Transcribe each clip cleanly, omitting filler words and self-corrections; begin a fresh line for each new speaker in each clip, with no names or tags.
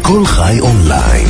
כל חי אונליין,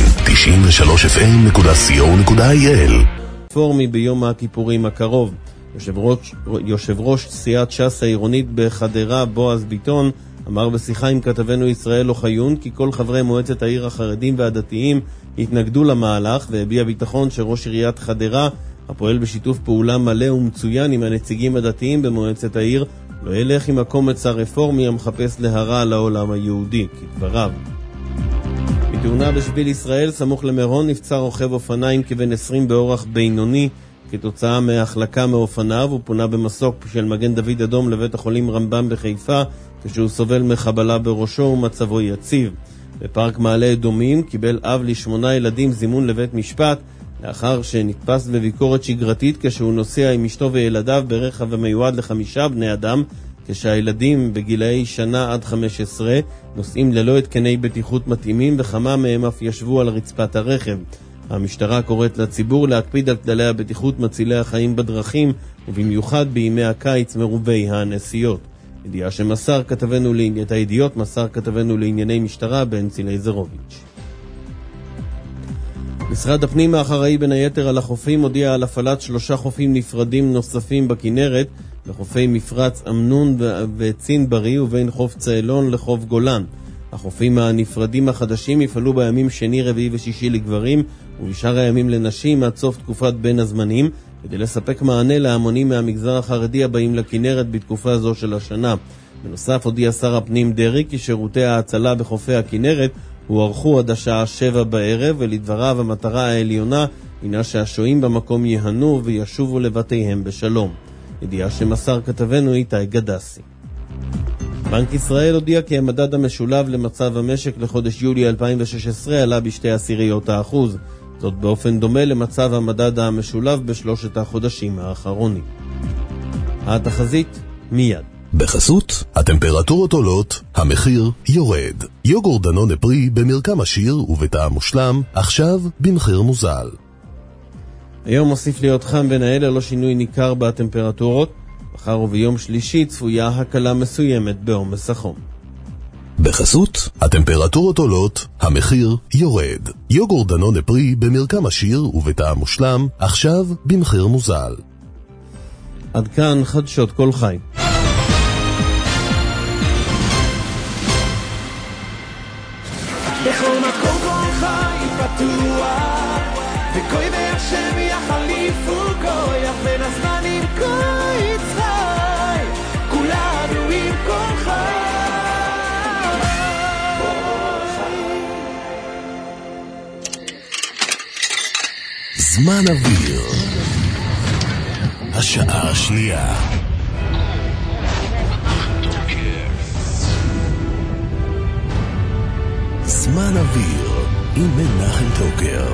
93fm.co.il.
פורמי ביום הכיפורים הקרוב. יושב ראש סיעת ש"ס העירונית בחדרה, בועז ביטון, אמר בשיחה עם כתבנו ישראל אוחיון כי כל חברי מועצת העיר החרדים והדתיים התנגדו למהלך, והביע ביטחון שראש עיריית חדרה, הפועל בשיתוף פעולה מלא ומצוין עם הנציגים הדתיים במועצת העיר, לא ילך עם הקומץ הרפורמי המחפש להרע לעולם היהודי, כדבריו. בתאונה בשביל ישראל סמוך למירון נפצע רוכב אופניים כבן 20 באורח בינוני כתוצאה מהחלקה מאופניו. הוא פונה במסוק של מגן דוד אדום לבית החולים רמב"ם בחיפה כשהוא סובל מחבלה בראשו ומצבו יציב. בפארק מעלה אדומים קיבל אב ל8 ילדים זימון לבית משפט לאחר שנתפס בביקורת שגרתית כשהוא נוסע עם אשתו וילדיו ברכב המיועד ל5 בני אדם, כשהילדים בגילאי שנה עד 15 נוסעים ללא התקני בטיחות מתאימים וכמה מהם אף ישבו על רצפת הרכב. המשטרה קוראת לציבור להקפיד על כללי הבטיחות מצילי החיים בדרכים, ובמיוחד בימי הקיץ מרובי הנסיעות. ידיעה שמסר כתבנו את הידיעות מסר כתבנו לענייני משטרה בנצי לייזרוביץ'. משרד הפנים האחראי בין היתר על החופים הודיע על הפעלת 3 חופים נפרדים נוספים בכנרת, לחופי מפרץ אמנון וצין ברי ובין חוף צאלון לחוף גולן. החופים הנפרדים החדשים יפעלו בימים שני, רביעי ושישי לגברים ובשאר הימים לנשים עד סוף תקופת בין הזמנים, כדי לספק מענה להמונים מהמגזר החרדי הבאים לכנרת בתקופה זו של השנה. בנוסף הודיע שר הפנים דרי כי שירותי ההצלה בחופי הכנרת הוארכו עד השעה 7 בערב, ולדבריו המטרה העליונה הינה שהשוהים במקום יהנו וישובו לבתיהם בשלום. ידיעה שמסר כתבנו איתי גדסי. בנק ישראל הודיע כי המדד המשולב למצב המשק לחודש יולי 2016 עלה ב0.2%. זאת באופן דומה למצב המדד המשולב בשלושת החודשים האחרונים. התחזית מיד.
בחסות, הטמפרטורות עולות, המחיר יורד. יוגורט דנונה פרי במרקם עשיר ובטעם מושלם, עכשיו במחיר מוזל.
היום מוסיף להיות חם בין האלה, לא שינוי ניכר בטמפרטורות. מחר וביום שלישי צפויה הקלה מסוימת בעומס החום.
בחסות, הטמפרטורות עולות, המחיר יורד. יוגורט דנונה פרי במרקם עשיר ובטעם מושלם, עכשיו במחיר מוזל.
עד כאן חדשות כל חי.
בכל מקום כל חי פתוח, וכוי והשם יחליפו כוח בין הזמנים כוי צחי, כולנו עם כל חי.
זמן אוויר, השעה השנייה. זמן אוויר עם מנחם טוקר.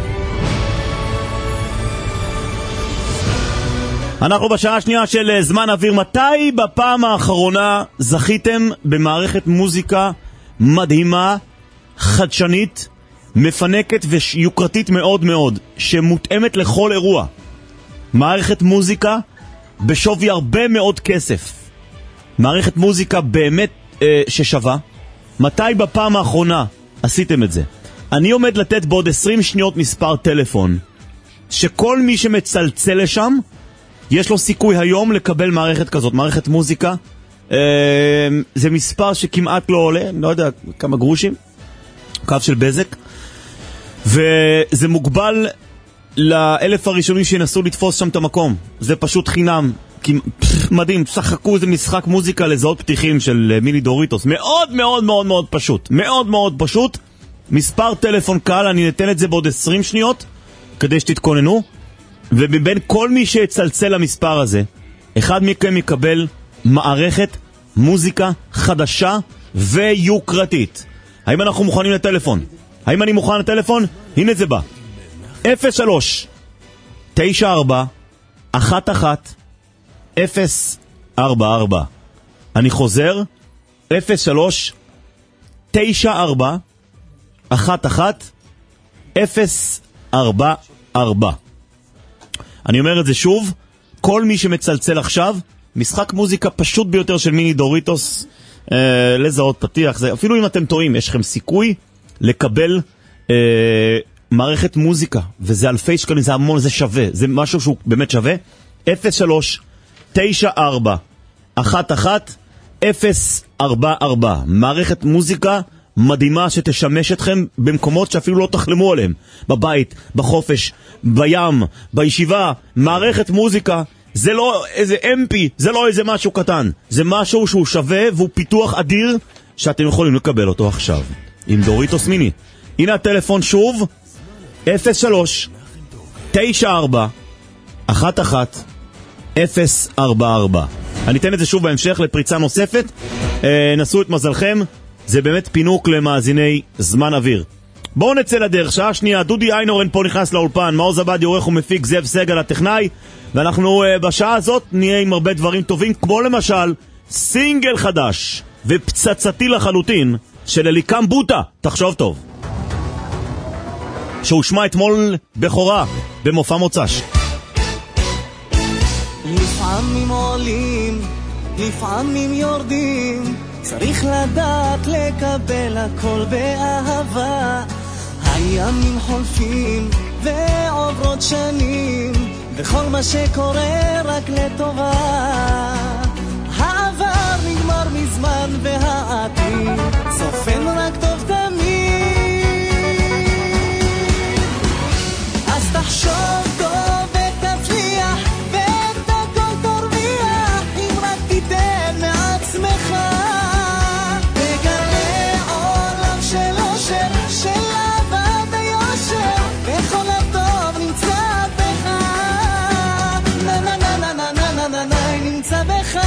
אנחנו בשעה השנייה של זמן אוויר. מתי בפעם האחרונה זכיתם במערכת מוזיקה מדהימה, חדשנית, מפנקת ויוקרתית מאוד מאוד, שמותאמת לכל אירוע? מערכת מוזיקה בשווי הרבה מאוד כסף. מערכת מוזיקה באמת ששווה. מתי בפעם האחרונה עשיתם את זה? אני עומד לתת בעוד 20 שניות מספר טלפון שכל מי שמצלצל לשם יש לו סיכוי היום לקבל מערכת כזאת, מערכת מוזיקה. זה מספר שכמעט לא עולה, לא יודע כמה גרושים, קו של בזק, וזה מוגבל ל1,000 הראשונים שינסו לתפוס שם את המקום. זה פשוט חינם, מדהים. שחקו איזה משחק מוזיקה לזהות פתיחים של מיני דוריטוס, מאוד מאוד מאוד מאוד פשוט, מאוד מאוד פשוט. מספר טלפון קל, אני נתן את זה בעוד 20 שניות כדי שתתכוננו, ומבין כל מי שיצלצל למספר הזה, אחד מכם יקבל מערכת מוזיקה חדשה ויוקרתית. האם אנחנו מוכנים לטלפון? האם אני מוכן לטלפון? הנה זה בא. 03 94 11 044. אני חוזר. 03 94 11 044. אני אומר את זה שוב, כל מי שמצלצל עכשיו, משחק מוזיקה פשוט ביותר של מיני דוריטוס, לזהות פתיח. זה, אפילו אם אתם טועים, יש לכם סיכוי לקבל מערכת מוזיקה, וזה אלפי שקלים, זה המון, זה שווה, זה משהו שהוא באמת שווה. 03-94-11-044 מערכת מוזיקה מדהימה שתשמש אתכם במקומות שאפילו לא תחלמו עליהם, בבית, בחופש, בים, בישיבה. מערכת מוזיקה זה לא איזה MP, זה לא איזה משהו קטן, זה משהו שהוא שווה והוא פיתוח אדיר שאתם יכולים לקבל אותו עכשיו עם דוריטוס מיני. הנה הטלפון שוב, 03-94-11-044. אני אתן את זה שוב בהמשך לפריצה נוספת. נסו את מזלכם, זה באמת פינוק למאזיני זמן אוויר. בואו נצא לדרך, שעה שנייה, דודי איינורן פה נכנס לאולפן, מעוז עבדי עורך ומפיק, זאב סגל הטכנאי, ואנחנו בשעה הזאת נהיה עם הרבה דברים טובים, כמו למשל סינגל חדש ופצצתי לחלוטין של אליקם בוטה, תחשוב טוב, שהושמע אתמול בחורה במופע מוצ"ש.
לפעמים עולים, לפעמים יורדים, צריך לדעת לקבל הכל באהבה. הימים חולפים ועוברות שנים, וכל מה שקורה רק לטובה. העבר נגמר מזמן והעתיד סופן רק טוב תמיד. אז תחשוב טוב ותצליח ואת הכל תרוויח, אם רק תיתן מעצמך. תגלה עולם של אושר, של אהבה ויושר, וכל הטוב נמצא בך. נה נה נה נה נה נה נה נה נה נמצא בך.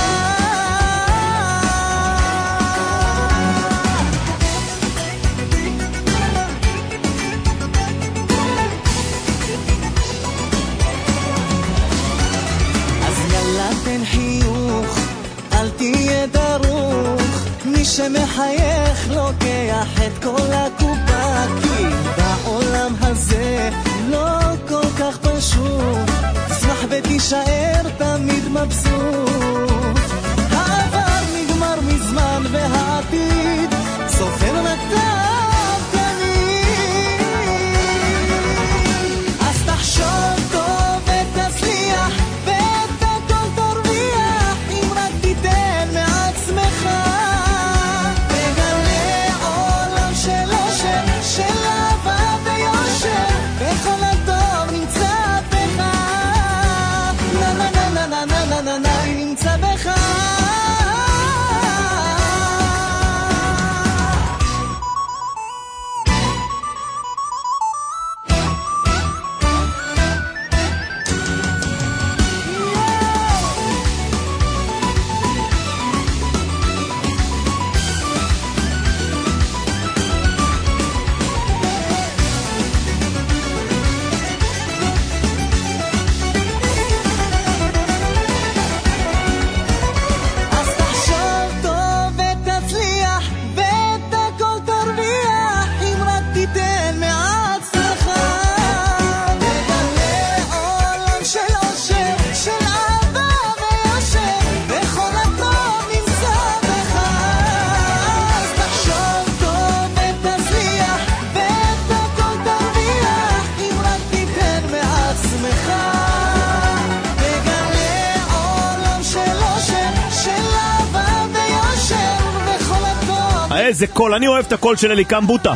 תן חיוך, אל תהיה דרוך, מי שמחייך לוקח את כל הקופה, כי בעולם הזה לא כל כך פשוט, שמח ותישאר תמיד מבסוט. העבר נגמר מזמן והעתיד סופר רק טוב תמיד. אז תחשוב טוב ותצליח
איזה קול, אני אוהב את הקול של אליקם בוטה.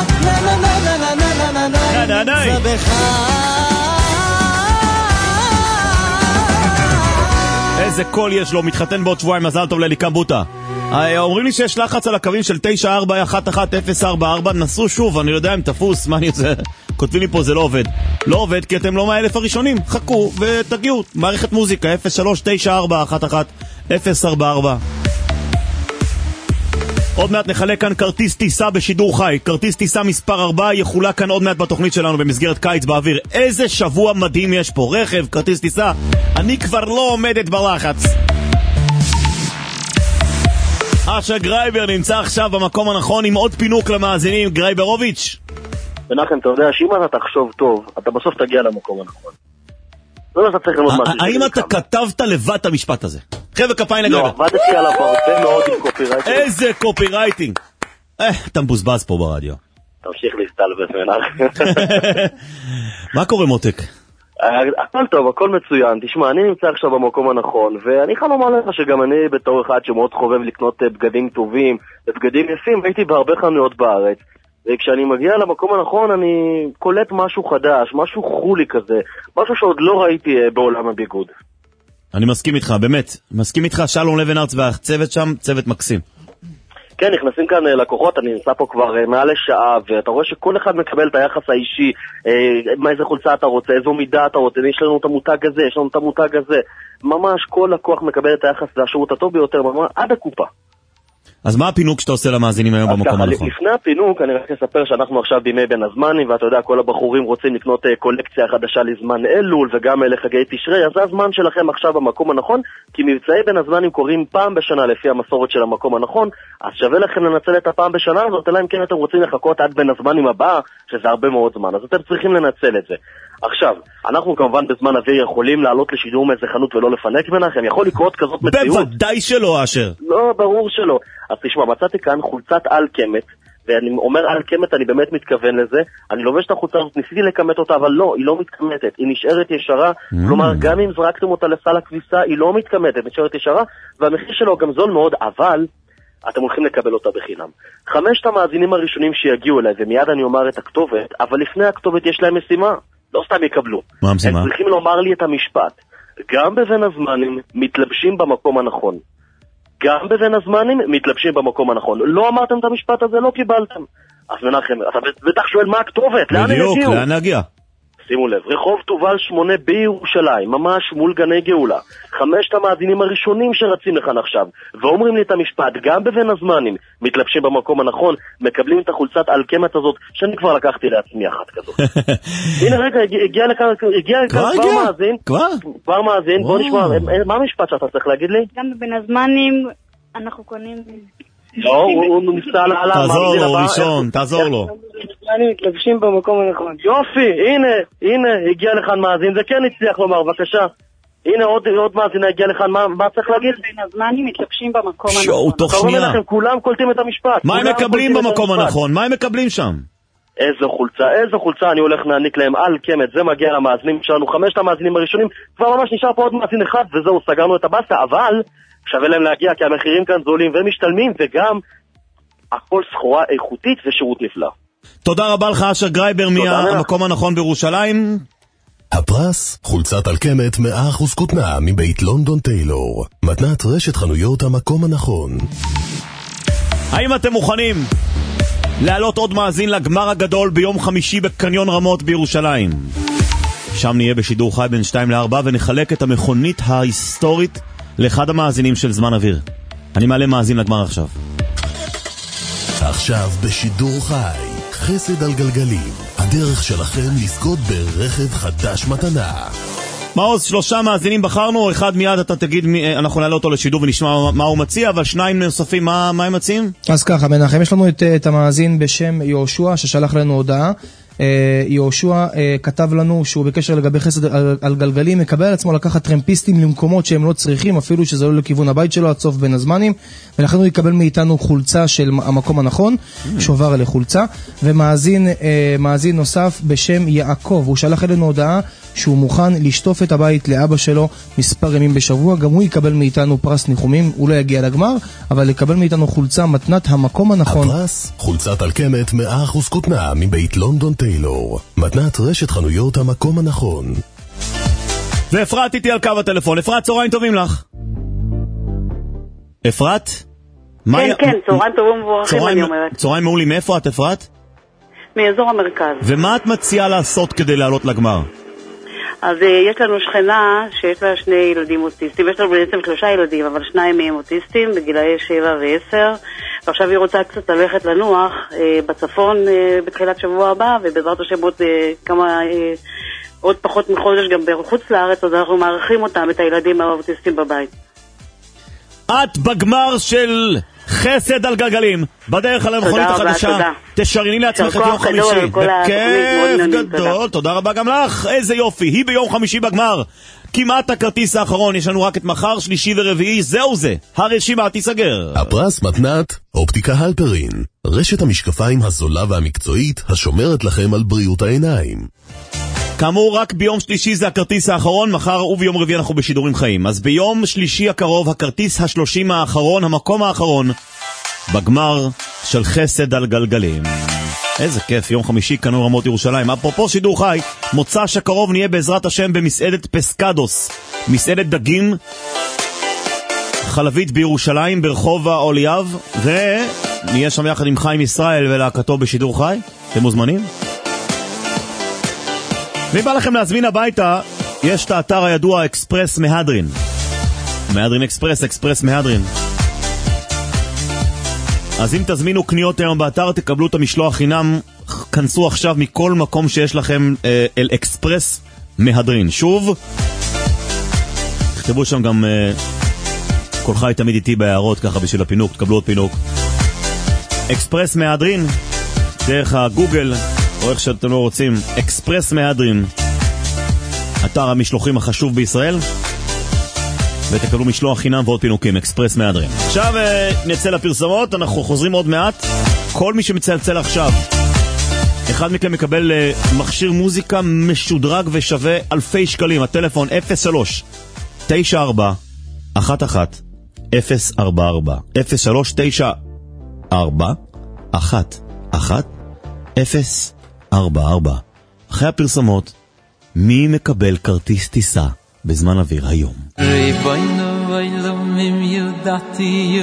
איזה קול יש לו, מתחתן בעוד שבועיים, מזל טוב לאליקם בוטה. אומרים לי שיש לחץ על הקווים של 94-11-044, נסו שוב, אני לא יודע אם תפוס, מה אני עושה? כותבים לי פה, זה לא עובד. לא עובד כי אתם לא מה-1,000 הראשונים, חכו ותגיעו, מערכת מוזיקה 03-94-11-044. עוד מעט נחלק כאן כרטיס טיסה בשידור חי. כרטיס טיסה מספר 4 יחולק כאן עוד מעט בתוכנית שלנו במסגרת קיץ באוויר. איזה שבוע מדהים יש פה. רכב, כרטיס טיסה. אני כבר לא עומדת בלחץ. אשר גרייבר נמצא עכשיו במקום הנכון עם עוד פינוק למאזינים. גרייברוביץ'.
מנחם, אתה יודע שאם אתה תחשוב טוב, אתה בסוף תגיע למקום הנכון.
האם אתה כתבת לבד את המשפט הזה? חבר'ה כפיים לגבי.
לא, עבדתי עליו הרבה מאוד עם קופירייטינג.
איזה קופירייטינג. אתה מבוזבז פה ברדיו.
תמשיך להסתלבט מנחם.
מה קורה מותק?
הכל טוב, הכל מצוין. תשמע, אני נמצא עכשיו במקום הנכון, ואני חייב לומר לך שגם אני בתור אחד שמאוד חובב לקנות בגדים טובים ובגדים יפים, הייתי בהרבה חנויות בארץ, וכשאני מגיע למקום הנכון אני קולט משהו חדש, משהו חולי כזה, משהו שעוד לא ראיתי בעולם הביגוד.
אני מסכים איתך, באמת, מסכים איתך. שלום לבן ארץ והצוות שם, צוות מקסים.
כן, נכנסים כאן לקוחות, אני נמצא פה כבר מעל לשעה, ואתה רואה שכל אחד מקבל את היחס האישי, איזה חולצה אתה רוצה, איזו מידה אתה רוצה, יש לנו את המותג הזה, יש לנו את המותג הזה. ממש כל לקוח מקבל את היחס והשירות הטוב ביותר, ממש עד הקופה.
אז מה הפינוק שאתה עושה למאזינים היום במקום הנכון?
לפני הפינוק אני רק אספר שאנחנו עכשיו בימי בין הזמנים, ואתה יודע, כל הבחורים רוצים לקנות קולקציה חדשה לזמן אלול וגם לחגי תשרי, אז זה הזמן שלכם עכשיו במקום הנכון, כי מבצעי בין הזמנים קורים פעם בשנה לפי המסורת של המקום הנכון, אז שווה לכם לנצל את הפעם בשנה הזאת, אלא אם כן אתם רוצים לחכות עד בין הזמנים הבא, שזה הרבה מאוד זמן, אז אתם צריכים לנצל את זה. עכשיו, אנחנו כמובן בזמן אוויר יכולים לעלות לשידור מאיזה חנות ולא לפנק מנחם, יכול לקרות כזאת מציאות.
בוודאי שלא, אשר.
לא, ברור שלא. אז תשמע, מצאתי כאן חולצת על-קמת, ואני אומר על-קמת, אני באמת מתכוון לזה, אני לובש את החולצה הזאת, ניסיתי לקמת אותה, אבל לא, היא לא מתכמתת, היא נשארת ישרה, כלומר, גם אם זרקתם אותה לסל הכביסה, היא לא מתכמתת, נשארת ישרה, והמחיר שלו גם זול מאוד, אבל אתם הולכים לקבל אותה בחינם. 5 המאזינים הראשונים שיגיעו אליי, ומיד אני אומר את הכתובת, אבל לפני הכתובת יש להם משימה, לא סתם יקבלו.
מה המשימה?
הם צריכים לומר לי את המשפט, גם בבין הזמנים מתלבשים במקום הנכון. גם בבין הזמנים מתלבשים במקום הנכון. לא אמרתם את המשפט הזה, לא קיבלתם. אז מנחם, אתה בטח שואל מה הכתובת, לאן הם יגיעו?
בדיוק, לאן נגיע?
שימו לב, רחוב תובל 8 בירושלים, ממש מול גני גאולה. 5 המאזינים הראשונים שרצים לכאן עכשיו, ואומרים לי את המשפט, גם בבין הזמנים מתלבשים במקום הנכון, מקבלים את החולצת על-קמת הזאת, שאני כבר לקחתי לעצמי אחת כזאת. הנה רגע, הגיע לכאן כבר מאזין. כבר מאזין, בוא נשמע, מה המשפט שאתה צריך להגיד לי?
גם בבין הזמנים אנחנו קונים...
לא, הוא נפסע על
תעזור לו, ראשון, תעזור לו.
אני מתלבשים במקום הנכון.
יופי, הנה, הגיע לכאן מאזין, זה כן הצליח לומר, בבקשה. הנה עוד מאזינה הגיע לכאן, מה צריך להגיד?
בין הזמנים מתלבשים במקום הנכון.
תוך שנייה.
כולם קולטים את המשפט.
מה הם מקבלים במקום הנכון? מה הם מקבלים שם?
איזו חולצה אני הולך להעניק להם על-קמת, זה מגיע למאזינים שלנו, 5 המאזינים הראשונים, כבר ממש נשאר פה עוד מאזין אחד, וזהו, סגרנו את הבאסה, אבל שווה להם להגיע, כי המחירים כאן זולים ומשתלמים, וגם הכל סחורה איכותית ושירות נפלא.
תודה רבה לך, אשר גרייבר, מהמקום הנכון בירושלים.
הפרס, חולצת על-קמת 100% כותנה מבית לונדון טיילור. מתנת רשת חנויות המקום הנכון.
האם אתם מוכנים להעלות עוד מאזין לגמר הגדול ביום חמישי בקניון רמות בירושלים? שם נהיה בשידור חי בין 2-4 ונחלק את המכונית ההיסטורית לאחד המאזינים של זמן אוויר. אני מעלה מאזין לגמר עכשיו.
עכשיו בשידור חי, חסד על גלגלים, הדרך שלכם לזכות ברכב חדש מתנה.
מעוז, 3 מאזינים בחרנו, אחד מיד אתה תגיד, אנחנו נעלה אותו לשידור ונשמע מה הוא מציע, אבל 2 נוספים, מה הם מציעים?
אז ככה, מנחם, יש לנו את המאזין בשם יהושע ששלח לנו הודעה. יהושע כתב לנו שהוא בקשר לגבי חסד על גלגלים, מקבל על עצמו לקחת טרמפיסטים למקומות שהם לא צריכים, אפילו שזה לא לכיוון הבית שלו, עד סוף בין הזמנים, ולכן הוא יקבל מאיתנו חולצה של המקום הנכון, שובר אלה חולצה, ומאזין נוסף בשם יעקב, הוא שלח אלינו הודעה שהוא מוכן לשטוף את הבית לאבא שלו מספר ימים בשבוע, גם הוא יקבל מאיתנו פרס ניחומים, הוא לא יגיע לגמר, אבל יקבל מאיתנו חולצה מתנת המקום הנכון.
הפרס, חולצת על-קמת 100% כותנה מבית לונדון טיילור. מתנת רשת חנויות המקום הנכון.
ואפרת איתי על קו הטלפון. אפרת, צהריים טובים לך. אפרת?
כן, צהריים טובים ומבורכים אני אומרת.
צהריים מעולים, מאיפה את אפרת?
מאזור המרכז.
ומה את מציעה לעשות כדי לעלות לגמר?
אז יש לנו שכנה שיש לה 2 ילדים אוטיסטים, יש לנו בעצם 3 ילדים, אבל 2 מהם אוטיסטים בגילאי 7 ו10, ועכשיו היא רוצה קצת ללכת לנוח בצפון בתחילת שבוע הבא, ובעזרת השם עוד פחות מחודש גם בחוץ לארץ, אז אנחנו מערכים אותם, את הילדים האוטיסטים בבית.
את בגמר של חסד על גלגלים, בדרך על המכונית החדשה. תשרייני לעצמך את יום חמישי. בכיף גדול, תודה רבה גם לך. איזה יופי, היא ביום חמישי בגמר. כמעט הכרטיס האחרון, יש לנו רק את מחר, שלישי ורביעי, זהו זה, הרשימה תיסגר.
הפרס מתנת אופטיקה הלפרין, רשת המשקפיים הזולה והמקצועית השומרת לכם על בריאות העיניים.
כאמור, רק ביום שלישי זה הכרטיס האחרון, מחר וביום רביעי אנחנו בשידורים חיים. אז ביום שלישי הקרוב, הכרטיס ה-30 האחרון, המקום האחרון, בגמר של חסד על גלגלים. איזה כיף, יום חמישי כאן רמות ירושלים. אפרופו שידור חי, מוצ"ש הקרוב נהיה בעזרת השם במסעדת פסקדוס, מסעדת דגים חלבית בירושלים, ברחוב האוליאב, ונהיה שם יחד עם חיים ישראל ולהקתו בשידור חי. אתם מוזמנים? ואם בא לכם להזמין הביתה, יש את האתר הידוע אקספרס מהדרין. מהדרין אקספרס, אקספרס מהדרין. אז אם תזמינו קניות היום באתר, תקבלו את המשלוח חינם. כנסו עכשיו מכל מקום שיש לכם אל אקספרס מהדרין. שוב, תכתבו שם גם כל חי תמיד איתי בהערות ככה בשביל הפינוק, תקבלו עוד פינוק. אקספרס מהדרין, דרך הגוגל או איך שאתם לא רוצים, אקספרס מהדרין, אתר המשלוחים החשוב בישראל, ותקבלו משלוח חינם ועוד פינוקים, אקספרס מהדרין. עכשיו נצא לפרסמות, אנחנו חוזרים עוד מעט. כל מי שמצלצל עכשיו, אחד מכם מקבל מכשיר מוזיקה משודרג ושווה אלפי שקלים. הטלפון 03-94-11-044 03-94-11-044. אחרי הפרסמות, מי מקבל כרטיס טיסה בזמן אוויר היום?
ריבונו אילומים יודעתי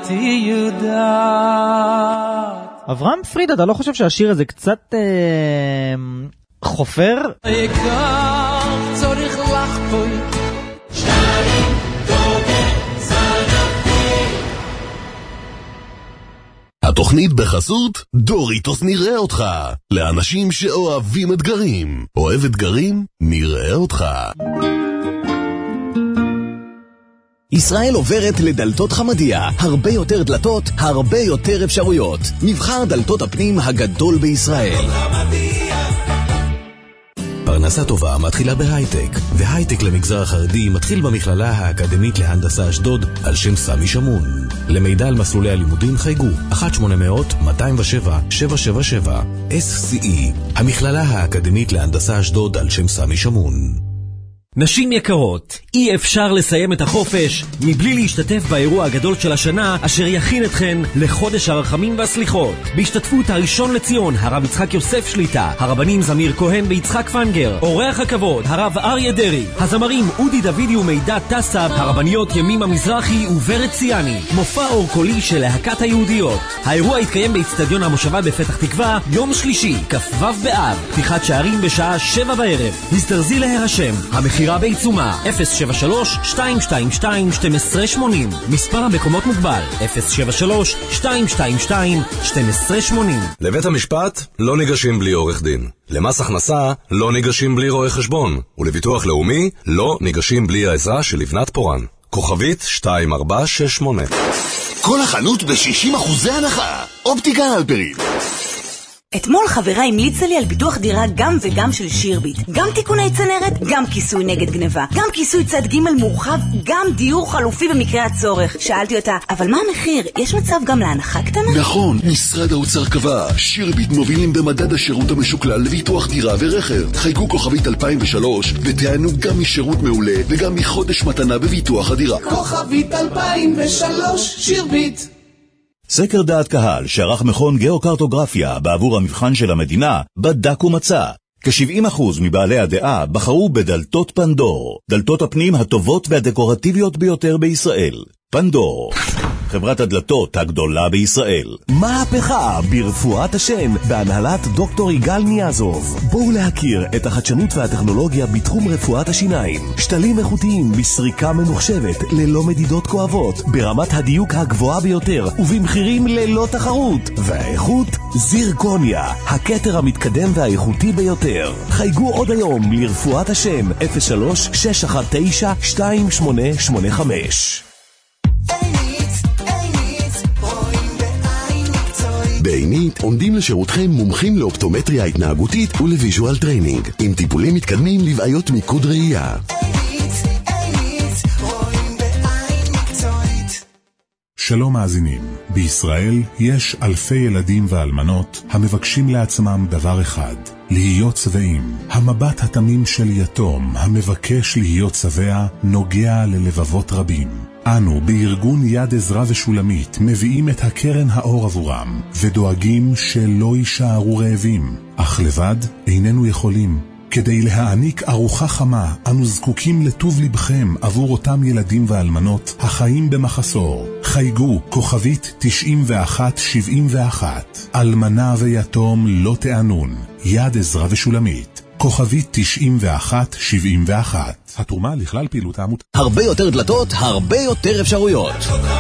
אברהם פריד, אתה לא חושב שהשיר הזה קצת חופר?
העיקר צריך לחפור
שרים דוגן זנתי.
התוכנית בחסות דוריטוס נראה אותך, לאנשים שאוהבים אתגרים. אוהב אתגרים? נראה אותך.
ישראל עוברת לדלתות חמדיה, הרבה יותר דלתות, הרבה יותר אפשרויות. מבחר דלתות הפנים הגדול בישראל. פרנסה טובה מתחילה בהייטק, והייטק למגזר החרדי מתחיל במכללה האקדמית להנדסה אשדוד על שם סמי שמון. למידע על מסלולי הלימודים חייגו 1-800-207-777. SCE, המכללה האקדמית להנדסה אשדוד על שם סמי שמון.
נשים יקרות, אי אפשר לסיים את החופש מבלי להשתתף באירוע הגדול של השנה אשר יכין אתכן לחודש הרחמים והסליחות. בהשתתפות הראשון לציון, הרב יצחק יוסף שליטה, הרבנים זמיר כהן ויצחק פנגר, אורח הכבוד, הרב אריה דרי, הזמרים אודי דוידי ומידע טסב, הרבניות ימימה מזרחי וברת ציאני, מופע אור קולי של להקת היהודיות. האירוע יתקיים באצטדיון המושבה בפתח תקווה, יום שלישי, כ"ו באב, פתיחת שערים בשעה 7 בערב. הזדרזי להירשם, המחירה בעיצומה, 073-222-1280. מספר המקומות מוגבל, 073-222-1280.
לבית המשפט לא ניגשים בלי עורך דין. למס הכנסה לא ניגשים בלי רואה חשבון. ולביטוח לאומי לא ניגשים בלי העזרה של לבנת פורן. כוכבית 2468.
כל החנות ב-60% הנחה. אופטיקה הלפרין.
אתמול חברה המליצה לי על ביטוח דירה גם וגם של שירביט. גם תיקוני צנרת, גם כיסוי נגד גניבה, גם כיסוי צד ג' מורחב, גם דיור חלופי במקרה הצורך. שאלתי אותה, אבל מה המחיר? יש מצב גם להנחה קטנה?
נכון, משרד האוצר קבע. שירביט מובילים במדד השירות המשוקלל לביטוח דירה ורכב. חייגו כוכבית 2003 ותענו גם משירות מעולה וגם מחודש מתנה בביטוח הדירה.
כוכבית 2003, שירביט.
סקר דעת קהל שערך מכון גיאוקרטוגרפיה בעבור המבחן של המדינה בדק ומצא. כ-70% מבעלי הדעה בחרו בדלתות פנדור, דלתות הפנים הטובות והדקורטיביות ביותר בישראל. פנדור, חברת הדלתות הגדולה בישראל.
מהפכה ברפואת השן בהנהלת דוקטור יגאל ניאזוב. בואו להכיר את החדשנות והטכנולוגיה בתחום רפואת השיניים. שתלים איכותיים בסריקה ממוחשבת ללא מדידות כואבות, ברמת הדיוק הגבוהה ביותר ובמחירים ללא תחרות. והאיכות זירקוניה, הכתר המתקדם והאיכותי ביותר. חייגו עוד היום לרפואת השן 03-619-2885.
בעינית עומדים לשירותכם מומחים לאופטומטריה התנהגותית ולוויז'ואל טריינינג, עם טיפולים מתקדמים לבעיות מיקוד ראייה.
שלום מאזינים, בישראל יש אלפי ילדים ואלמנות המבקשים לעצמם דבר אחד, להיות שבעים. המבט התמים של יתום המבקש להיות שבע נוגע ללבבות רבים. אנו בארגון יד עזרא ושולמית מביאים את הקרן האור עבורם ודואגים שלא יישארו רעבים, אך לבד איננו יכולים. כדי להעניק ארוחה חמה, אנו זקוקים לטוב לבכם עבור אותם ילדים ואלמנות החיים במחסור. חייגו כוכבית 9171. אלמנה ויתום לא תענון. יד עזרא ושולמית. כוכבית 9171. התרומה לכלל פעילות העמותה.
הרבה יותר דלתות, הרבה יותר אפשרויות.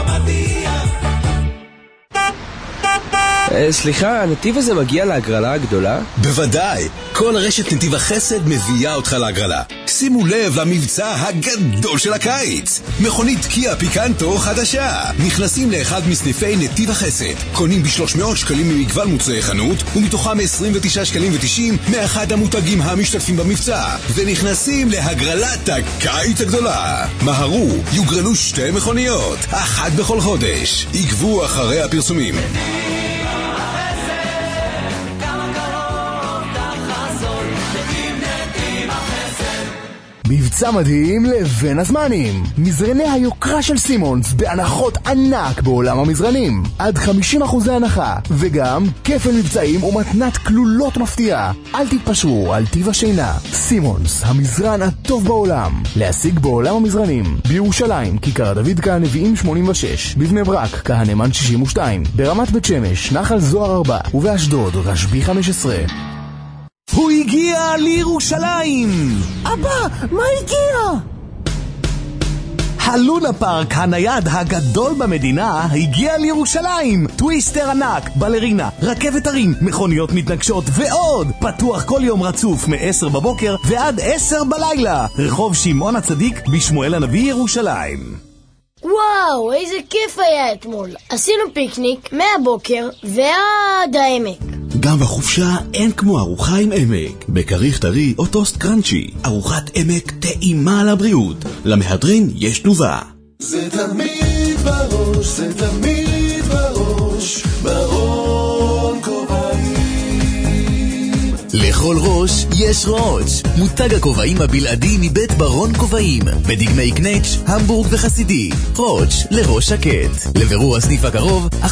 סליחה, הנתיב הזה מגיע להגרלה הגדולה?
בוודאי, כל רשת נתיב החסד מביאה אותך להגרלה. שימו לב למבצע הגדול של הקיץ. מכונית קיה פיקנטו חדשה. נכנסים לאחד מסניפי נתיב החסד. קונים ב-300 שקלים ממגוון מוצאי חנות, ומתוכם 29 שקלים ו90 מאחד המותגים המשתתפים במבצע. ונכנסים להגרלת הקיץ הגדולה. מהרו, יוגרלו 2 מכוניות, אחת בכל חודש. עקבו אחרי הפרסומים.
מבצע מדהים לבין הזמנים. מזרני היוקרה של סימונס בהנחות ענק בעולם המזרנים. עד 50% הנחה, וגם כפל מבצעים ומתנת כלולות מפתיעה. אל תתפשרו על טיב השינה. סימונס, המזרן הטוב בעולם. להשיג בעולם המזרנים. בירושלים, כיכר דוד כהנביאים 86. בבני ברק, כהנמן 62. ברמת בית שמש, נחל זוהר 4. ובאשדוד, רשב"י 15.
הוא הגיע לירושלים!
אבא, מה הגיע?
הלונה פארק הנייד הגדול במדינה הגיע לירושלים. טוויסטר ענק, בלרינה, רכבת הרים, מכוניות מתנגשות ועוד. פתוח כל יום רצוף מ-10 בבוקר ועד 10 בלילה. רחוב שמעון הצדיק בשמואל הנביא ירושלים.
וואו, איזה כיף היה אתמול. עשינו פיקניק מהבוקר ועד העמק.
גם בחופשה אין כמו ארוחה עם עמק. בכריך טרי או טוסט קרנצ'י. ארוחת עמק טעימה לבריאות. למהדרין יש תנובה.
זה תמיד בראש, זה תמיד בראש, ברון כובעים.
לכל ראש יש ראש. מותג הכובעים הבלעדי מבית ברון כובעים. בדגמי קנץ', המבורג וחסידי. ראש לראש שקט. לבירור הסניף הקרוב 1599-578-946.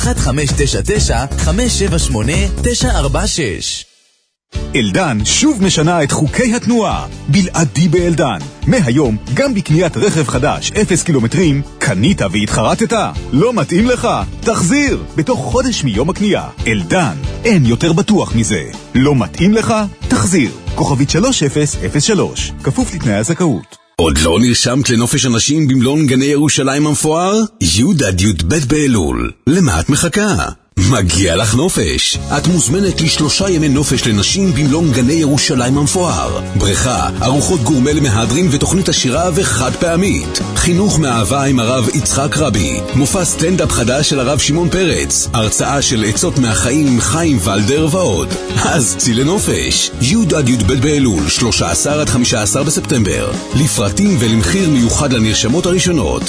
אלדן שוב משנה את חוקי התנועה. בלעדי באלדן. מהיום, גם בקניית רכב חדש 0 קילומטרים, קנית והתחרטת? לא מתאים לך? תחזיר! בתוך חודש מיום הקנייה. אלדן, אין יותר בטוח מזה. לא מתאים לך? תחזיר. כוכבית 3003. כפוף לתנאי הזכאות.
עוד לא נרשמת לנופש אנשים במלון גני ירושלים המפואר? י' עד י"ב באלול. למה את מחכה? מגיע לך נופש. את מוזמנת ל3 ימי נופש לנשים במלון גני ירושלים המפואר. בריכה, ארוחות גורמה למהדרין ותוכנית עשירה וחד פעמית. חינוך מאהבה עם הרב יצחק רבי. מופע סטנדאפ חדש של הרב שמעון פרץ. הרצאה של עצות מהחיים עם חיים ולדר ועוד. אז צאי לנופש. י' עד י"ב באלול, 13 עד 15 בספטמבר. לפרטים ולמחיר מיוחד לנרשמות הראשונות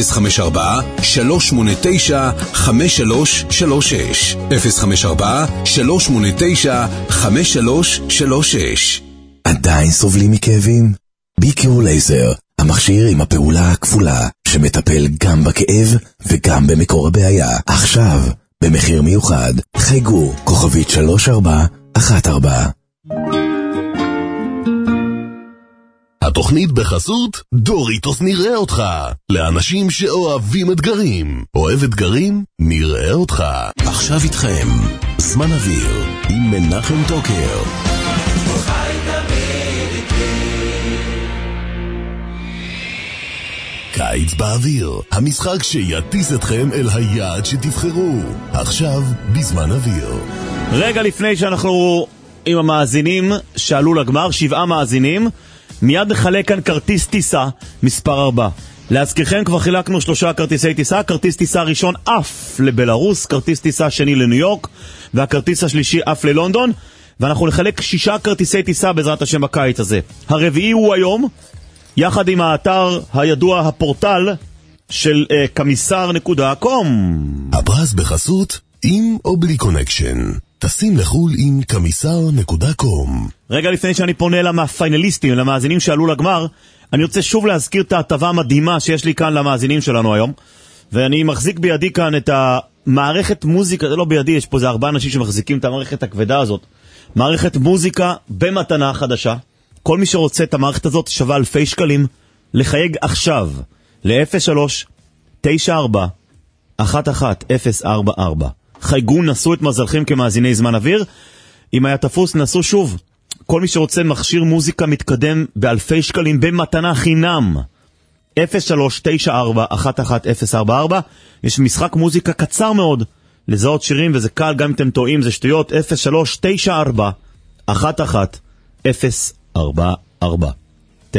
054-389-5336 054-389-5336.
עדיין סובלים מכאבים? ביקיור לייזר, המכשיר עם הפעולה הכפולה, שמטפל גם בכאב וגם במקור הבעיה. עכשיו, במחיר מיוחד, חייגו כוכבית 3414.
התוכנית בחסות דוריטוס נראה אותך. לאנשים שאוהבים אתגרים. אוהב אתגרים? נראה אותך.
עכשיו איתכם, זמן אוויר עם מנחם טוקר.
קיץ באוויר, המשחק שיטיס אתכם אל היעד שתבחרו. עכשיו בזמן אוויר.
רגע לפני שאנחנו עם המאזינים שעלו לגמר, 7 מאזינים, מיד נחלק כאן כרטיס טיסה מספר 4. להזכירכם כבר חילקנו 3 כרטיסי טיסה. כרטיס טיסה ראשון אף לבלרוס, כרטיס טיסה שני לניו יורק, והכרטיס השלישי אף ללונדון, ואנחנו נחלק 6 כרטיסי טיסה בעזרת השם בקיץ הזה. הרביעי הוא היום, יחד עם האתר הידוע הפורטל
של קמיסר.com. הפרס בחסות עם או בלי קונקשן. טסים לחול עם קמיסר.com. רגע לפני שאני פונה למפיינליסטים, למאזינים שעלו לגמר, אני רוצה שוב להזכיר את ההטבה המדהימה שיש לי כאן למאזינים שלנו היום. ואני מחזיק בידי כאן את המערכת מוזיקה, זה לא בידי, יש פה זה 4 אנשים שמחזיקים את המערכת הכבדה הזאת. מערכת מוזיקה במתנה חדשה. כל מי שרוצה את המערכת הזאת שווה אלפי שקלים. לחייג עכשיו ל-03-94-11044. חייגו, נסו את מזלכם כמאזיני זמן אוויר. אם היה תפוס, נסו שוב. כל מי שרוצה מכשיר מוזיקה מתקדם באלפי שקלים במתנה חינם. 03-94-11044. יש משחק מוזיקה קצר מאוד לזהות שירים, וזה קל, גם אם אתם טועים, זה שטויות. 03-94-11044. 94-11044.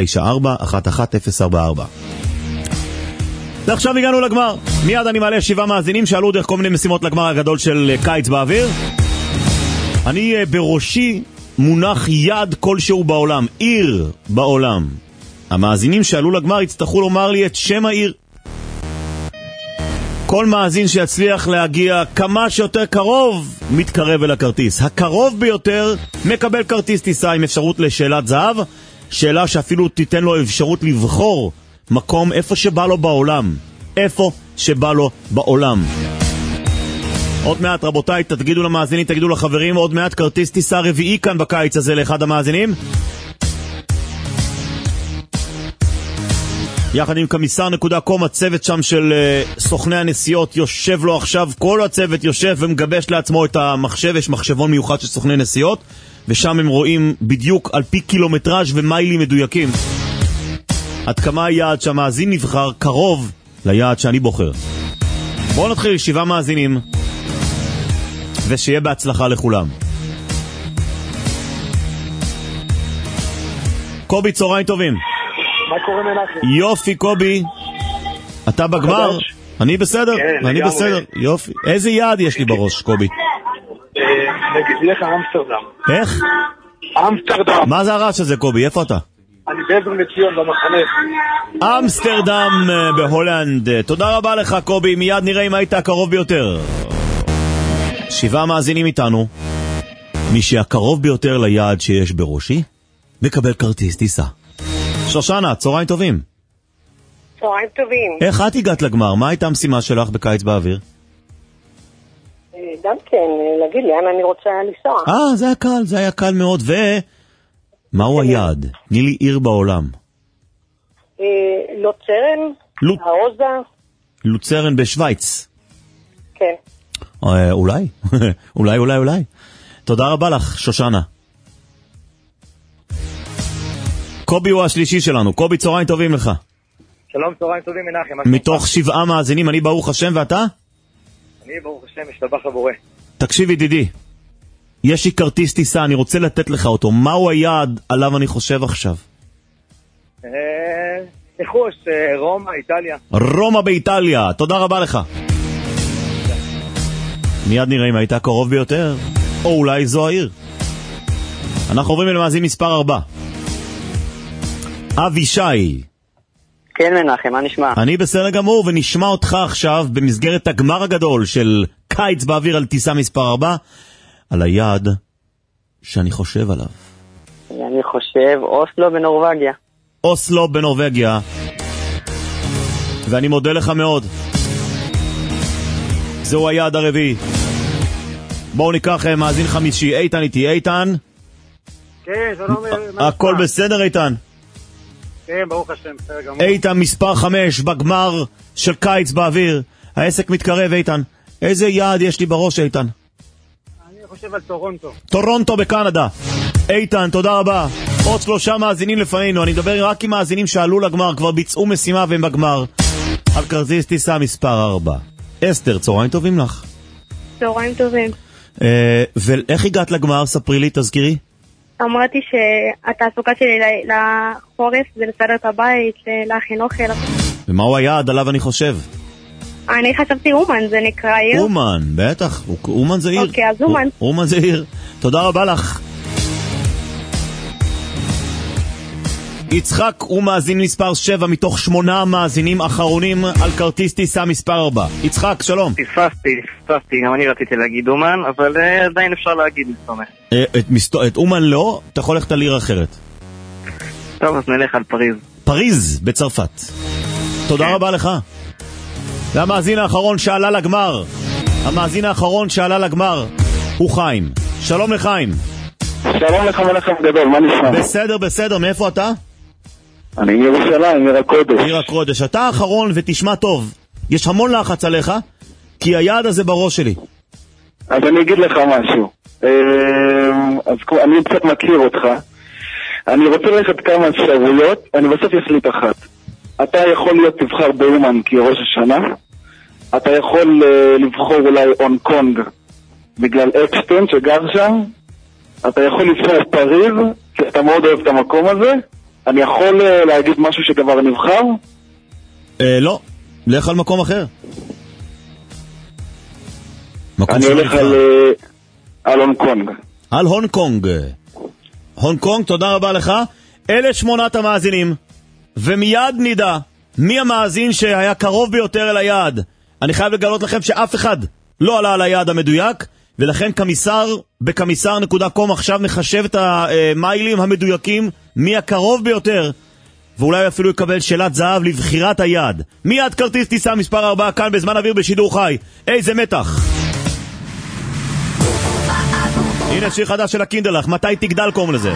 ועכשיו הגענו לגמר. מיד אני מעלה 7 מאזינים שעלו דרך כל מיני משימות לגמר הגדול של קיץ באוויר. אני בראשי מונח יד כלשהו בעולם, עיר בעולם. המאזינים שעלו לגמר יצטרכו לומר לי את שם העיר. כל מאזין שיצליח להגיע כמה שיותר קרוב מתקרב אל הכרטיס. הקרוב ביותר מקבל כרטיס טיסה עם אפשרות לשאלת זהב, שאלה שאפילו תיתן לו אפשרות לבחור מקום איפה שבא לו בעולם. איפה שבא לו בעולם. עוד מעט רבותיי, תגידו למאזינים, תגידו לחברים, עוד מעט כרטיס טיסה רביעי כאן בקיץ הזה לאחד המאזינים. יחד עם קמיסר.com, הצוות שם של סוכני הנסיעות יושב לו עכשיו, כל הצוות יושב ומגבש לעצמו את המחשב, יש מחשבון מיוחד של סוכני נסיעות, ושם הם רואים בדיוק על פי קילומטראז' ומיילים מדויקים עד כמה היעד שהמאזין נבחר קרוב ליעד שאני בוחר. בואו נתחיל 7 מאזינים, ושיהיה בהצלחה לכולם. קובי, צהריים טובים.
מה קורה מנחם?
יופי קובי, אתה בגמר? אני בסדר, אני בסדר, יופי. איזה יעד יש לי בראש קובי?
נלך אמסטרדם.
איך?
אמסטרדם.
מה זה הרעש הזה קובי? איפה אתה?
אני בעזר מציון במחנה.
אמסטרדם בהולנד. תודה רבה לך קובי, מיד נראה אם היית הקרוב ביותר. 7 מאזינים איתנו. מי שהקרוב ביותר ליעד שיש בראשי מקבל כרטיס טיסה. שושנה, צהריים טובים.
צהריים טובים.
איך את הגעת לגמר? מה הייתה המשימה שלך בקיץ באוויר?
גם כן, להגיד לאן אני רוצה לנסוע.
זה היה קל, זה היה קל מאוד. ומהו היעד? תני לי עיר בעולם.
לוצרן, האוזה.
לוצרן בשוויץ.
כן.
אולי, אולי. תודה רבה לך, שושנה. קובי הוא השלישי שלנו. קובי, צהריים טובים לך.
שלום, צהריים טובים מנחם.
מתוך 7 מאזינים, אני ברוך השם, ואתה?
אני ברוך השם, משתבח לבורא.
תקשיב ידידי, יש לי כרטיס טיסה, אני רוצה לתת לך אותו. מהו היעד עליו אני חושב עכשיו?
ניחוש, רומא, איטליה.
רומא באיטליה, תודה רבה לך. מיד נראה אם הייתה קרוב ביותר, או אולי זו העיר. אנחנו עוברים אל מאזין מספר 4. אבישי.
כן מנחם, מה נשמע?
אני בסדר גמור, ונשמע אותך עכשיו במסגרת הגמר הגדול של קיץ באוויר על טיסה מספר 4, על היעד שאני חושב עליו.
אני חושב אוסלו בנורווגיה.
אוסלו בנורווגיה. ואני מודה לך מאוד. זהו היעד הרביעי. בואו ניקח מאזין חמישי. איתן איתי. איתן?
כן, שלום.
הכל בסדר איתן?
כן, ברוך השם, בסדר גמור.
איתן מספר 5 בגמר של קיץ באוויר. העסק מתקרב איתן. איזה יעד יש לי בראש איתן?
אני חושב על טורונטו.
טורונטו בקנדה. איתן, תודה רבה. עוד 3 מאזינים לפנינו. אני מדבר רק עם מאזינים שעלו לגמר, כבר ביצעו משימה והם בגמר. על כרטיס טיסה מספר 4. אסתר, צהריים טובים לך.
צהריים טובים.
ואיך הגעת לגמר? ספרי לי, תזכירי.
אמרתי שהתעסוקה שלי לחורף זה לסדר את הבית, להכין אוכל.
ומהו היעד עליו אני חושב?
אני חשבתי אומן, זה נקרא עיר.
אומן, בטח, אומן זה עיר.
אוקיי, אז אומן.
אומן זה עיר. תודה רבה לך. יצחק הוא מאזין מספר 7 מתוך 8 מאזינים אחרונים על כרטיס טיסה מספר 4. יצחק, שלום.
פספסתי, גם אני רציתי להגיד אומן, אבל עדיין אפשר להגיד מסתומך.
את אומן לא, אתה יכול ללכת על עיר אחרת.
טוב, אז נלך על פריז.
פריז בצרפת. תודה רבה לך. זה המאזין האחרון שעלה לגמר. המאזין האחרון שעלה לגמר הוא חיים. שלום לחיים.
שלום לך מלאכם גדול, מה נשמע?
בסדר, מאיפה אתה?
אני מירושלים, עיר הקודש.
עיר הקודש, אתה האחרון ותשמע טוב. יש המון לחץ עליך, כי היעד הזה בראש שלי.
אז אני אגיד לך משהו. אז אני קצת מכיר אותך. אני רוצה ללכת כמה אפשרויות, אני בסוף יחליט אחת. אתה יכול להיות תבחר באומן כראש השנה. אתה יכול לבחור אולי און קונג בגלל אפשטיין שגר שם. אתה יכול לבחור פריז, כי אתה מאוד אוהב את המקום הזה. אני יכול להגיד משהו שכבר נבחר?
לא, לך על מקום אחר.
אני הולך על הונג קונג.
על הונג קונג. הונג קונג, תודה רבה לך. אלה 8 המאזינים, ומיד נדע מי המאזין שהיה קרוב ביותר אל היעד. אני חייב לגלות לכם שאף אחד לא עלה על היעד המדויק, ולכן קמיסר בקמיסר.com עכשיו מחשב את המיילים המדויקים מי הקרוב ביותר, ואולי אפילו יקבל שאלת זהב לבחירת היעד. מיד כרטיס טיסה מספר 4 כאן בזמן אוויר בשידור חי. איזה מתח. הנה שיר חדש של הקינדלך, מתי תגדל קוראים לזה.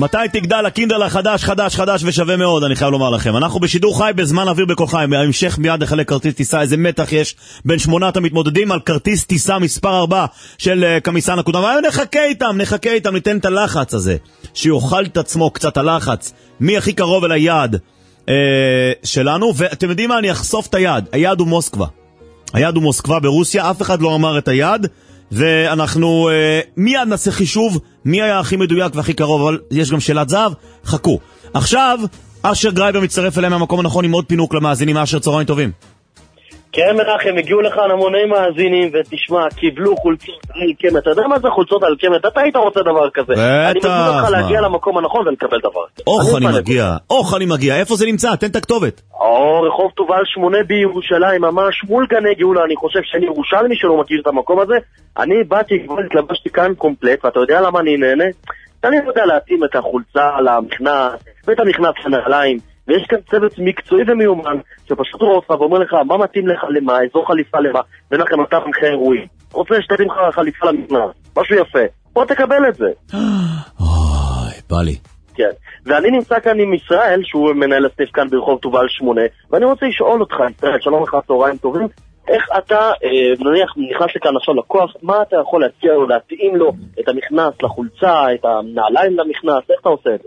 מתי תגדל הקינדל החדש, חדש ושווה מאוד, אני חייב לומר לכם. אנחנו בשידור חי בזמן אוויר בכל חי. בהמשך מיד לחלק כרטיס טיסה. איזה מתח יש בין 8 המתמודדים על כרטיס טיסה מספר 4 של כמיסה נקודה. נחכה איתם, ניתן את הלחץ הזה. שיוכל את עצמו קצת הלחץ. מי הכי קרוב אל היעד שלנו. ואתם יודעים מה? אני אחשוף את היעד. היעד הוא מוסקבה. היעד הוא מוסקבה ברוסיה. אף אחד לא אמר את היעד. ואנחנו מיד נעשה חישוב מי היה הכי מדויק והכי קרוב, אבל יש גם שאלת זהב, חכו. עכשיו, אשר גרייבר מצטרף אליהם מהמקום הנכון עם עוד פינוק למאזינים. אשר, צהריים טובים.
כן, מנחם, הגיעו לכאן המוני מאזינים, ותשמע, קיבלו חולצות על קמת. אתה יודע מה זה חולצות על קמת? אתה היית רוצה דבר כזה. אני מזמין אותך להגיע למקום הנכון ולקבל דבר.
אוך אני מגיע. איפה זה נמצא? תן את הכתובת.
רחוב תובל 8 בירושלים, ממש מול גני גאולה. אני חושב שאני ירושלמי שלא מכיר את המקום הזה. אני באתי, כבר התלבשתי כאן קומפלט, ואתה יודע למה אני נהנה? אני יודע להתאים את החולצה למכנס, ואת המכנס לנעליים. ויש כאן צוות מקצועי ומיומן שפשוט רואה אותך ואומר לך מה מתאים לך למה, איזו חליפה למה, ולכם אתה מנחה אירועים. רוצה שתתאים לך חליפה למכנס, משהו יפה, בוא תקבל את זה.
בא לי.
כן, ואני נמצא כאן עם ישראל, שהוא מנהל הסניף כאן ברחוב תובל 8, ואני רוצה לשאול אותך, ישראל, שלום לך, צהריים טובים, איך אתה, נניח, נכנס לכאן עכשיו לקוח, מה אתה יכול להציע לו, להתאים לו את המכנס לחולצה, את הנעליים למכנס, איך אתה עושה את זה?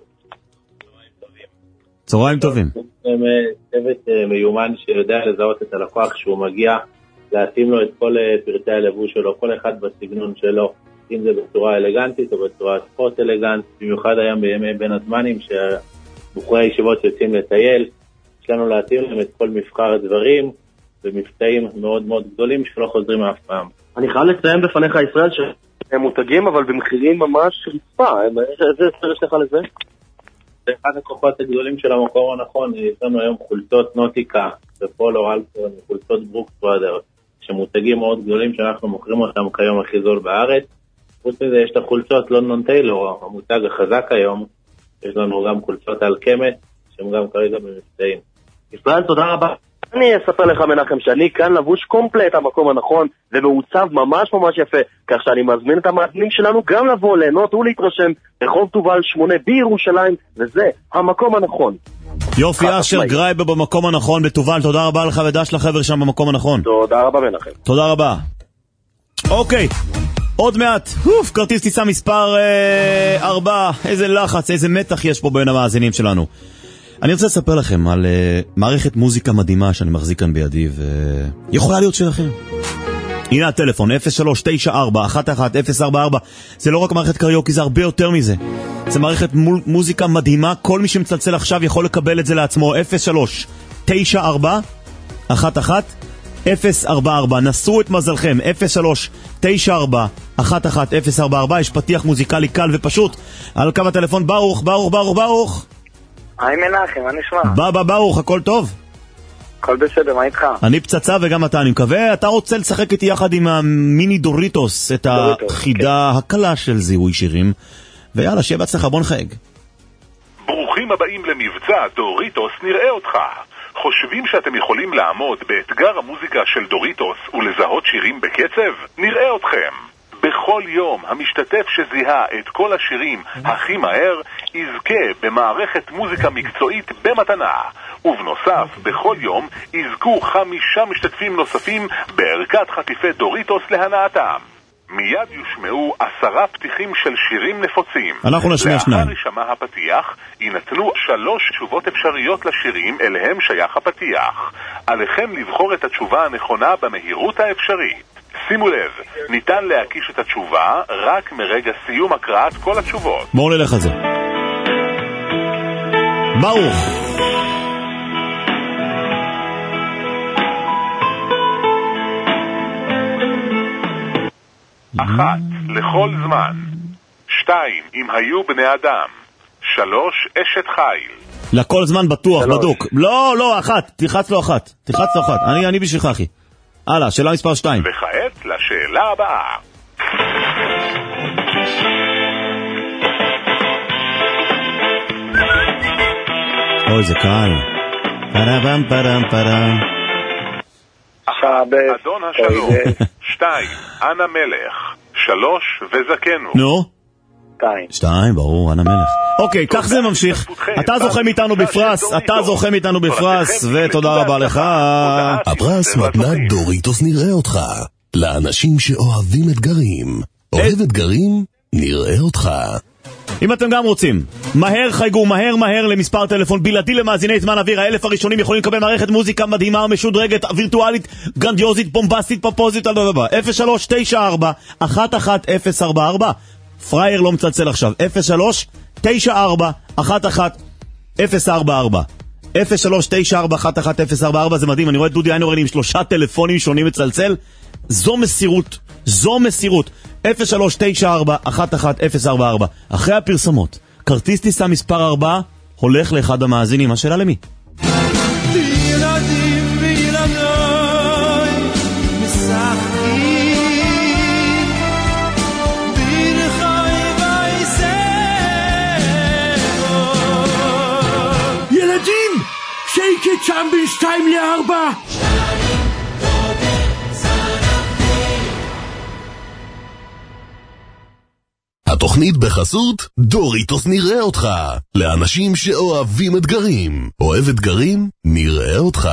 צהריים טובים.
צוות מיומן שיודע לזהות את הלקוח כשהוא מגיע, להתאים לו את כל פרטי הלבוש שלו, כל אחד בסגנון שלו, אם זה בצורה אלגנטית או בצורה ספורט אלגנט, במיוחד היום בימי בין הזמנים שבוחרי הישיבות יוצאים לטייל, יש לנו להתאים להם את כל מבחר הדברים במבצעים מאוד מאוד גדולים שלא חוזרים אף פעם.
אני חייב לציין בפניך ישראל שהם מותגים אבל במחירים ממש רצפה, איזה סר יש לך לזה?
זה אחד הכוחות הגדולים של המקום הנכון, יש לנו היום חולצות נוטיקה ופולו אלפון, חולצות ברוקס בראדר, שמותגים מאוד גדולים שאנחנו מוכרים אותם כיום הכי זול בארץ. חוץ מזה יש את החולצות לונדון טיילור, המותג החזק היום, יש לנו גם חולצות על קמת, שהם גם כרגע במבצעים.
ישראל, תודה רבה. אני אספר לך מנחם שאני כאן לבוש קומפלט המקום הנכון ומעוצב ממש ממש יפה, כך שאני מזמין את המאזינים שלנו גם לבוא, ליהנות ולהתרשם ברחוב תובל 8 בירושלים, וזה המקום הנכון.
יופי, אשר גרייבר במקום הנכון בתובל, תודה רבה לך ודש לחבר שם במקום הנכון.
תודה רבה מנחם.
תודה רבה. אוקיי, עוד מעט, כרטיס טיסה מספר 4, איזה לחץ, איזה מתח יש פה בין המאזינים שלנו. אני רוצה לספר לכם על מערכת מוזיקה מדהימה שאני מחזיק כאן בידי ויכולה להיות שלכם. הנה הטלפון 0394-11044. זה לא רק מערכת קריוקי, זה הרבה יותר מזה. זה מערכת מוזיקה מדהימה, כל מי שמצלצל עכשיו יכול לקבל את זה לעצמו. 0394-11044. נסו את מזלכם. 0394-11044. יש פתיח מוזיקלי קל ופשוט. על קו הטלפון ברוך.
היי מנחם, מה נשמע?
ברוך, הכל טוב?
הכל בסדר, מה איתך?
אני פצצה וגם אתה, אני מקווה. אתה רוצה לשחק איתי יחד עם המיני דוריטוס, את החידה הקלה של זיהוי שירים. ויאללה, שיהיה בהצלחה, בוא נחייג.
ברוכים הבאים למבצע דוריטוס נראה אותך. חושבים שאתם יכולים לעמוד באתגר המוזיקה של דוריטוס ולזהות שירים בקצב? נראה אתכם. בכל יום המשתתף שזיהה את כל השירים הכי מהר יזכה במערכת מוזיקה מקצועית במתנה, ובנוסף בכל יום יזכו 5 משתתפים נוספים בערכת חטיפי דוריטוס להנאתם. מיד יושמעו 10 פתיחים של שירים נפוצים.
אנחנו נשמיע שניים.
לאחר יישמע הפתיח יינתנו 3 תשובות אפשריות לשירים אליהם שייך הפתיח. עליכם לבחור את התשובה הנכונה במהירות האפשרית. שימו לב, ניתן להקיש את התשובה רק מרגע סיום הקראת כל התשובות.
בואו נלך על זה. ברוך.
אחת, לכל זמן. 2, אם היו בני אדם. 3, אשת חיל.
לכל זמן בטוח, בדוק. לא, 1, תלחץ לו 1. אני בשבילך אחי. הלאה, שאלה מספר 2.
וכעת לשאלה הבאה.
אוי, זה קל. פרם.
1, אדון השלום. 2, אנה מלך. 3, וזקנו.
נו? 2, ברור, אנה מלך. אוקיי, כך זה ממשיך. אתה זוכה מאיתנו בפרס, ותודה רבה לך.
הפרס מתנת דוריטוס נראה אותך. לאנשים שאוהבים אתגרים. אוהב אתגרים, נראה אותך.
אם אתם גם רוצים, מהר חייגו, מהר למספר טלפון בלעדי למאזיני זמן אוויר. 1,000 הראשונים יכולים לקבל מערכת מוזיקה מדהימה ומשודרגת, וירטואלית, גרנדיוזית, בומבסטית, פופוזית, 0394-111044. פרייר לא מצלצל עכשיו. 0394-111044. 0394-111044. זה מדהים, אני רואה את דודי איינורן עם 3 טלפונים שונים מצלצל. זו מסירות. 0394-111044. אחרי הפרסומות, כרטיס טיסה מספר 4 הולך לאחד המאזינים. השאלה למי?
ילדים וילדוי משחקים ברחי וייסרו. ילדים, שייקט שם בין 2-4.
התוכנית בחסות דוריטוס נראה אותך. לאנשים שאוהבים אתגרים. אוהב אתגרים? נראה אותך.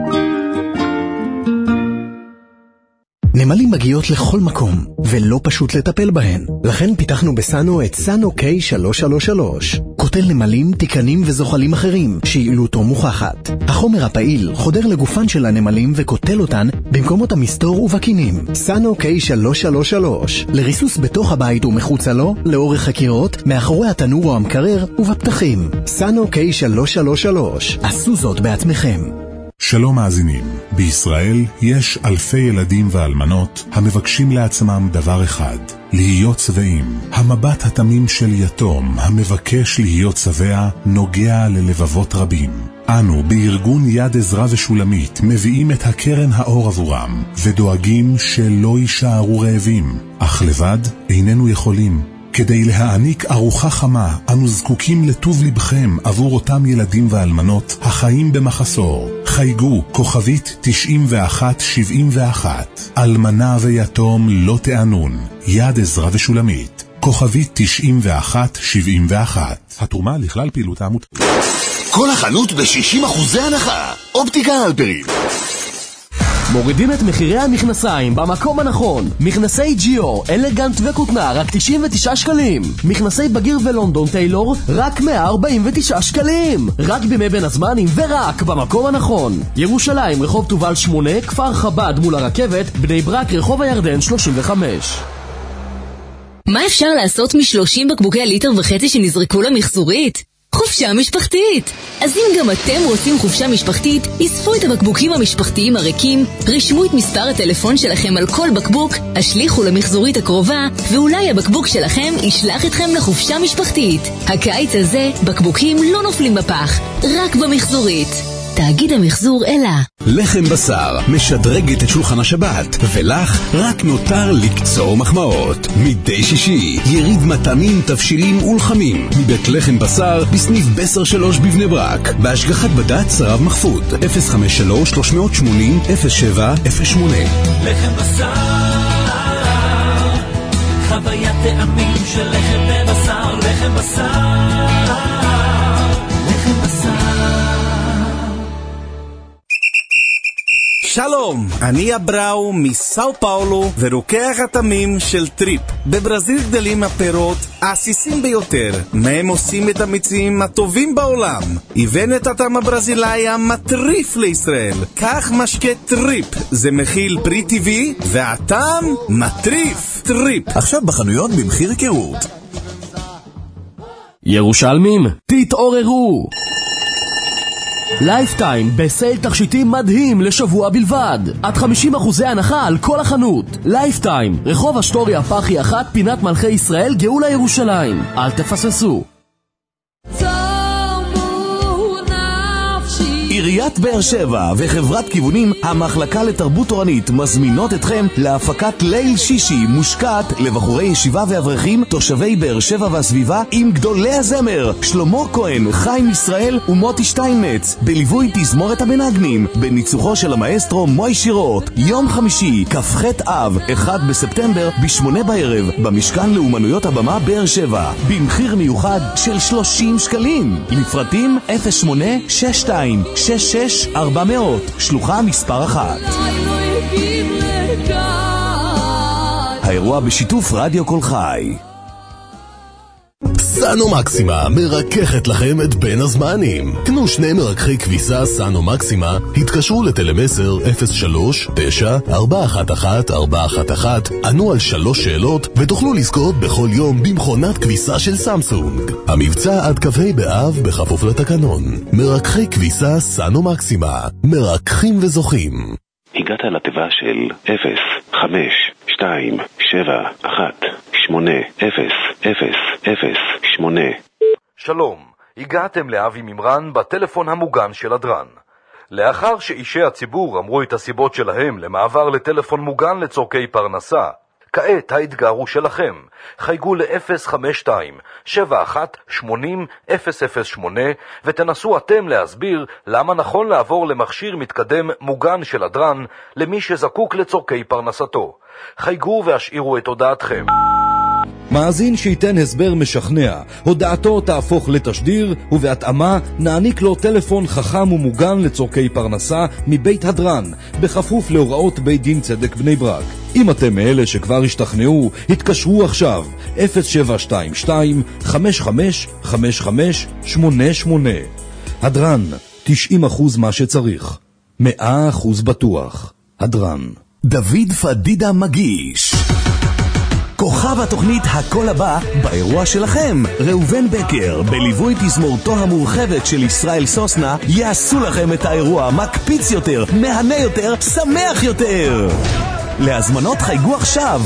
נמלים מגיעות לכל מקום, ולא פשוט לטפל בהן. לכן פיתחנו בסאנו את סאנו K333. קוטל נמלים, תיקנים וזוחלים אחרים, שיעילותו מוכחת. החומר הפעיל חודר לגופן של הנמלים וקוטל אותן במקומות המסתור ובקינים. סאנו K333. לריסוס בתוך הבית ומחוצה לו, לאורך הקירות, מאחורי התנור או המקרר ובפתחים. סאנו K333. עשו זאת בעצמכם.
שלום מאזינים, בישראל יש אלפי ילדים ואלמנות המבקשים לעצמם דבר אחד, להיות צבעים. המבט התמים של יתום המבקש להיות צבע נוגע ללבבות רבים. אנו בארגון יד עזרא ושולמית מביאים את הקרן האור עבורם ודואגים שלא יישארו רעבים, אך לבד איננו יכולים. כדי להעניק ארוחה חמה, אנו זקוקים לטוב לבכם עבור אותם ילדים ואלמנות החיים במחסור. חייגו כוכבית 9171. אלמנה ויתום לא תענון. יד עזרא ושולמית. כוכבית 9171. התרומה לכלל פעילות העמותה.
כל החנות ב-60% הנחה. אופטיקה אלפרין.
מורידים את מחירי המכנסיים במקום הנכון. מכנסי ג'יו, אלגנט וקוטנה, רק 99 שקלים. מכנסי בגיר ולונדון טיילור, רק 149 שקלים. רק בימי בין הזמנים ורק במקום הנכון. ירושלים, רחוב תובל 8, כפר חב"ד מול הרכבת, בני ברק, רחוב הירדן 35.
מה אפשר לעשות מ-30 בקבוקי ליטר וחצי שנזרקו למחזורית? חופשה משפחתית. אז אם גם אתם רוצים חופשה משפחתית, אספו את הבקבוקים המשפחתיים הריקים, רשמו את מספר הטלפון שלכם על כל בקבוק, השליחו למחזורית הקרובה, ואולי הבקבוק שלכם ישלח אתכם לחופשה משפחתית. הקיץ הזה בקבוקים לא נופלים בפח, רק במחזורית. תאגיד המחזור אלה.
לחם בשר משדרגת את שולחן השבת, ולך רק נותר לקצור מחמאות. מדי שישי יריד מטעמים, תבשילים ולחמים מבית לחם בשר בסניף בסר 3 בבני ברק, בהשגחת בד"ץ הרב מחפוד. 053-380-0708.
לחם בשר, חוויית טעמים של לחם בבשר. לחם בשר, לחם בשר.
שלום, אני אבראו מסאו פאולו ורוקח התמים של טריפ. בברזיל גדלים הפירות העסיסים ביותר, מהם עושים את המיצים הטובים בעולם. הבאנו את הטעם הברזילאי המטריף לישראל. כך משקה טריפ, זה מכיל פרי טבעי והטעם מטריף. טריפ
עכשיו בחנויות במחיר היכרות. ירושלמים, תתעוררו! לייפטיים בסייל תכשיטים מדהים לשבוע בלבד, עד 50% הנחה על כל החנות. לייפטיים, רחוב אשטורי הפחי 1, פינת מלכי ישראל, גאולה ירושלים. אל תפספסו. עיריית באר שבע וחברת כיוונים המחלקה לתרבות תורנית מזמינות אתכם להפקת ליל שישי מושקעת לבחורי ישיבה ואברכים תושבי באר שבע והסביבה עם גדולי הזמר שלמה כהן, חיים ישראל ומוטי שטיינמץ בליווי תזמורת המנגנים בניצוחו של המאסטרו מוי שירות. יום חמישי כ"ח אב 1 בספטמבר ב8 בערב במשכן לאומנויות הבמה באר שבע במחיר מיוחד של 30 שקלים. לפרטים 086266 400 שלוחה מספר 1. האירוע בשיתוף רדיו כל חי.
סאנו מקסימה מרככת לכם את בין הזמנים. קנו 2 מרככי כביסה סאנו מקסימה, התקשרו לטלמסר 03-9-411-411, ענו על 3 שאלות ותוכלו לזכות בכל יום במכונת כביסה של סמסונג. המבצע עד כ"ה באב בכפוף לתקנון. מרככי כביסה סאנו מקסימה, מרככים וזוכים.
הגעת לתיבה של 052718008.
שלום, הגעתם לאבי ממרן בטלפון המוגן של הדרן. לאחר שאישי הציבור אמרו את הסיבות שלהם למעבר לטלפון מוגן לצורכי פרנסה, כעת האתגר הוא שלכם. חייגו ל-052-7180-008 ותנסו אתם להסביר למה נכון לעבור למכשיר מתקדם מוגן של הדרן למי שזקוק לצורכי פרנסתו. חייגו והשאירו את הודעתכם.
מאזין שייתן הסבר משכנע, הודעתו תהפוך לתשדיר, ובהתאמה נעניק לו טלפון חכם ומוגן לצורכי פרנסה מבית הדרן, בכפוף להוראות בית דין צדק בני ברק. אם אתם מאלה שכבר השתכנעו, התקשרו עכשיו 0722-555588. הדרן, 90% מה שצריך, 100% בטוח. הדרן.
דוד פדידה מגיש כוכב התוכנית הכל הבא באירוע שלכם. ראובן בקר בליווי תזמורתו המורחבת של ישראל סוסנה יעשו לכם את האירוע מקפיץ יותר, מהנה יותר, שמח יותר. להזמנות חייגו עכשיו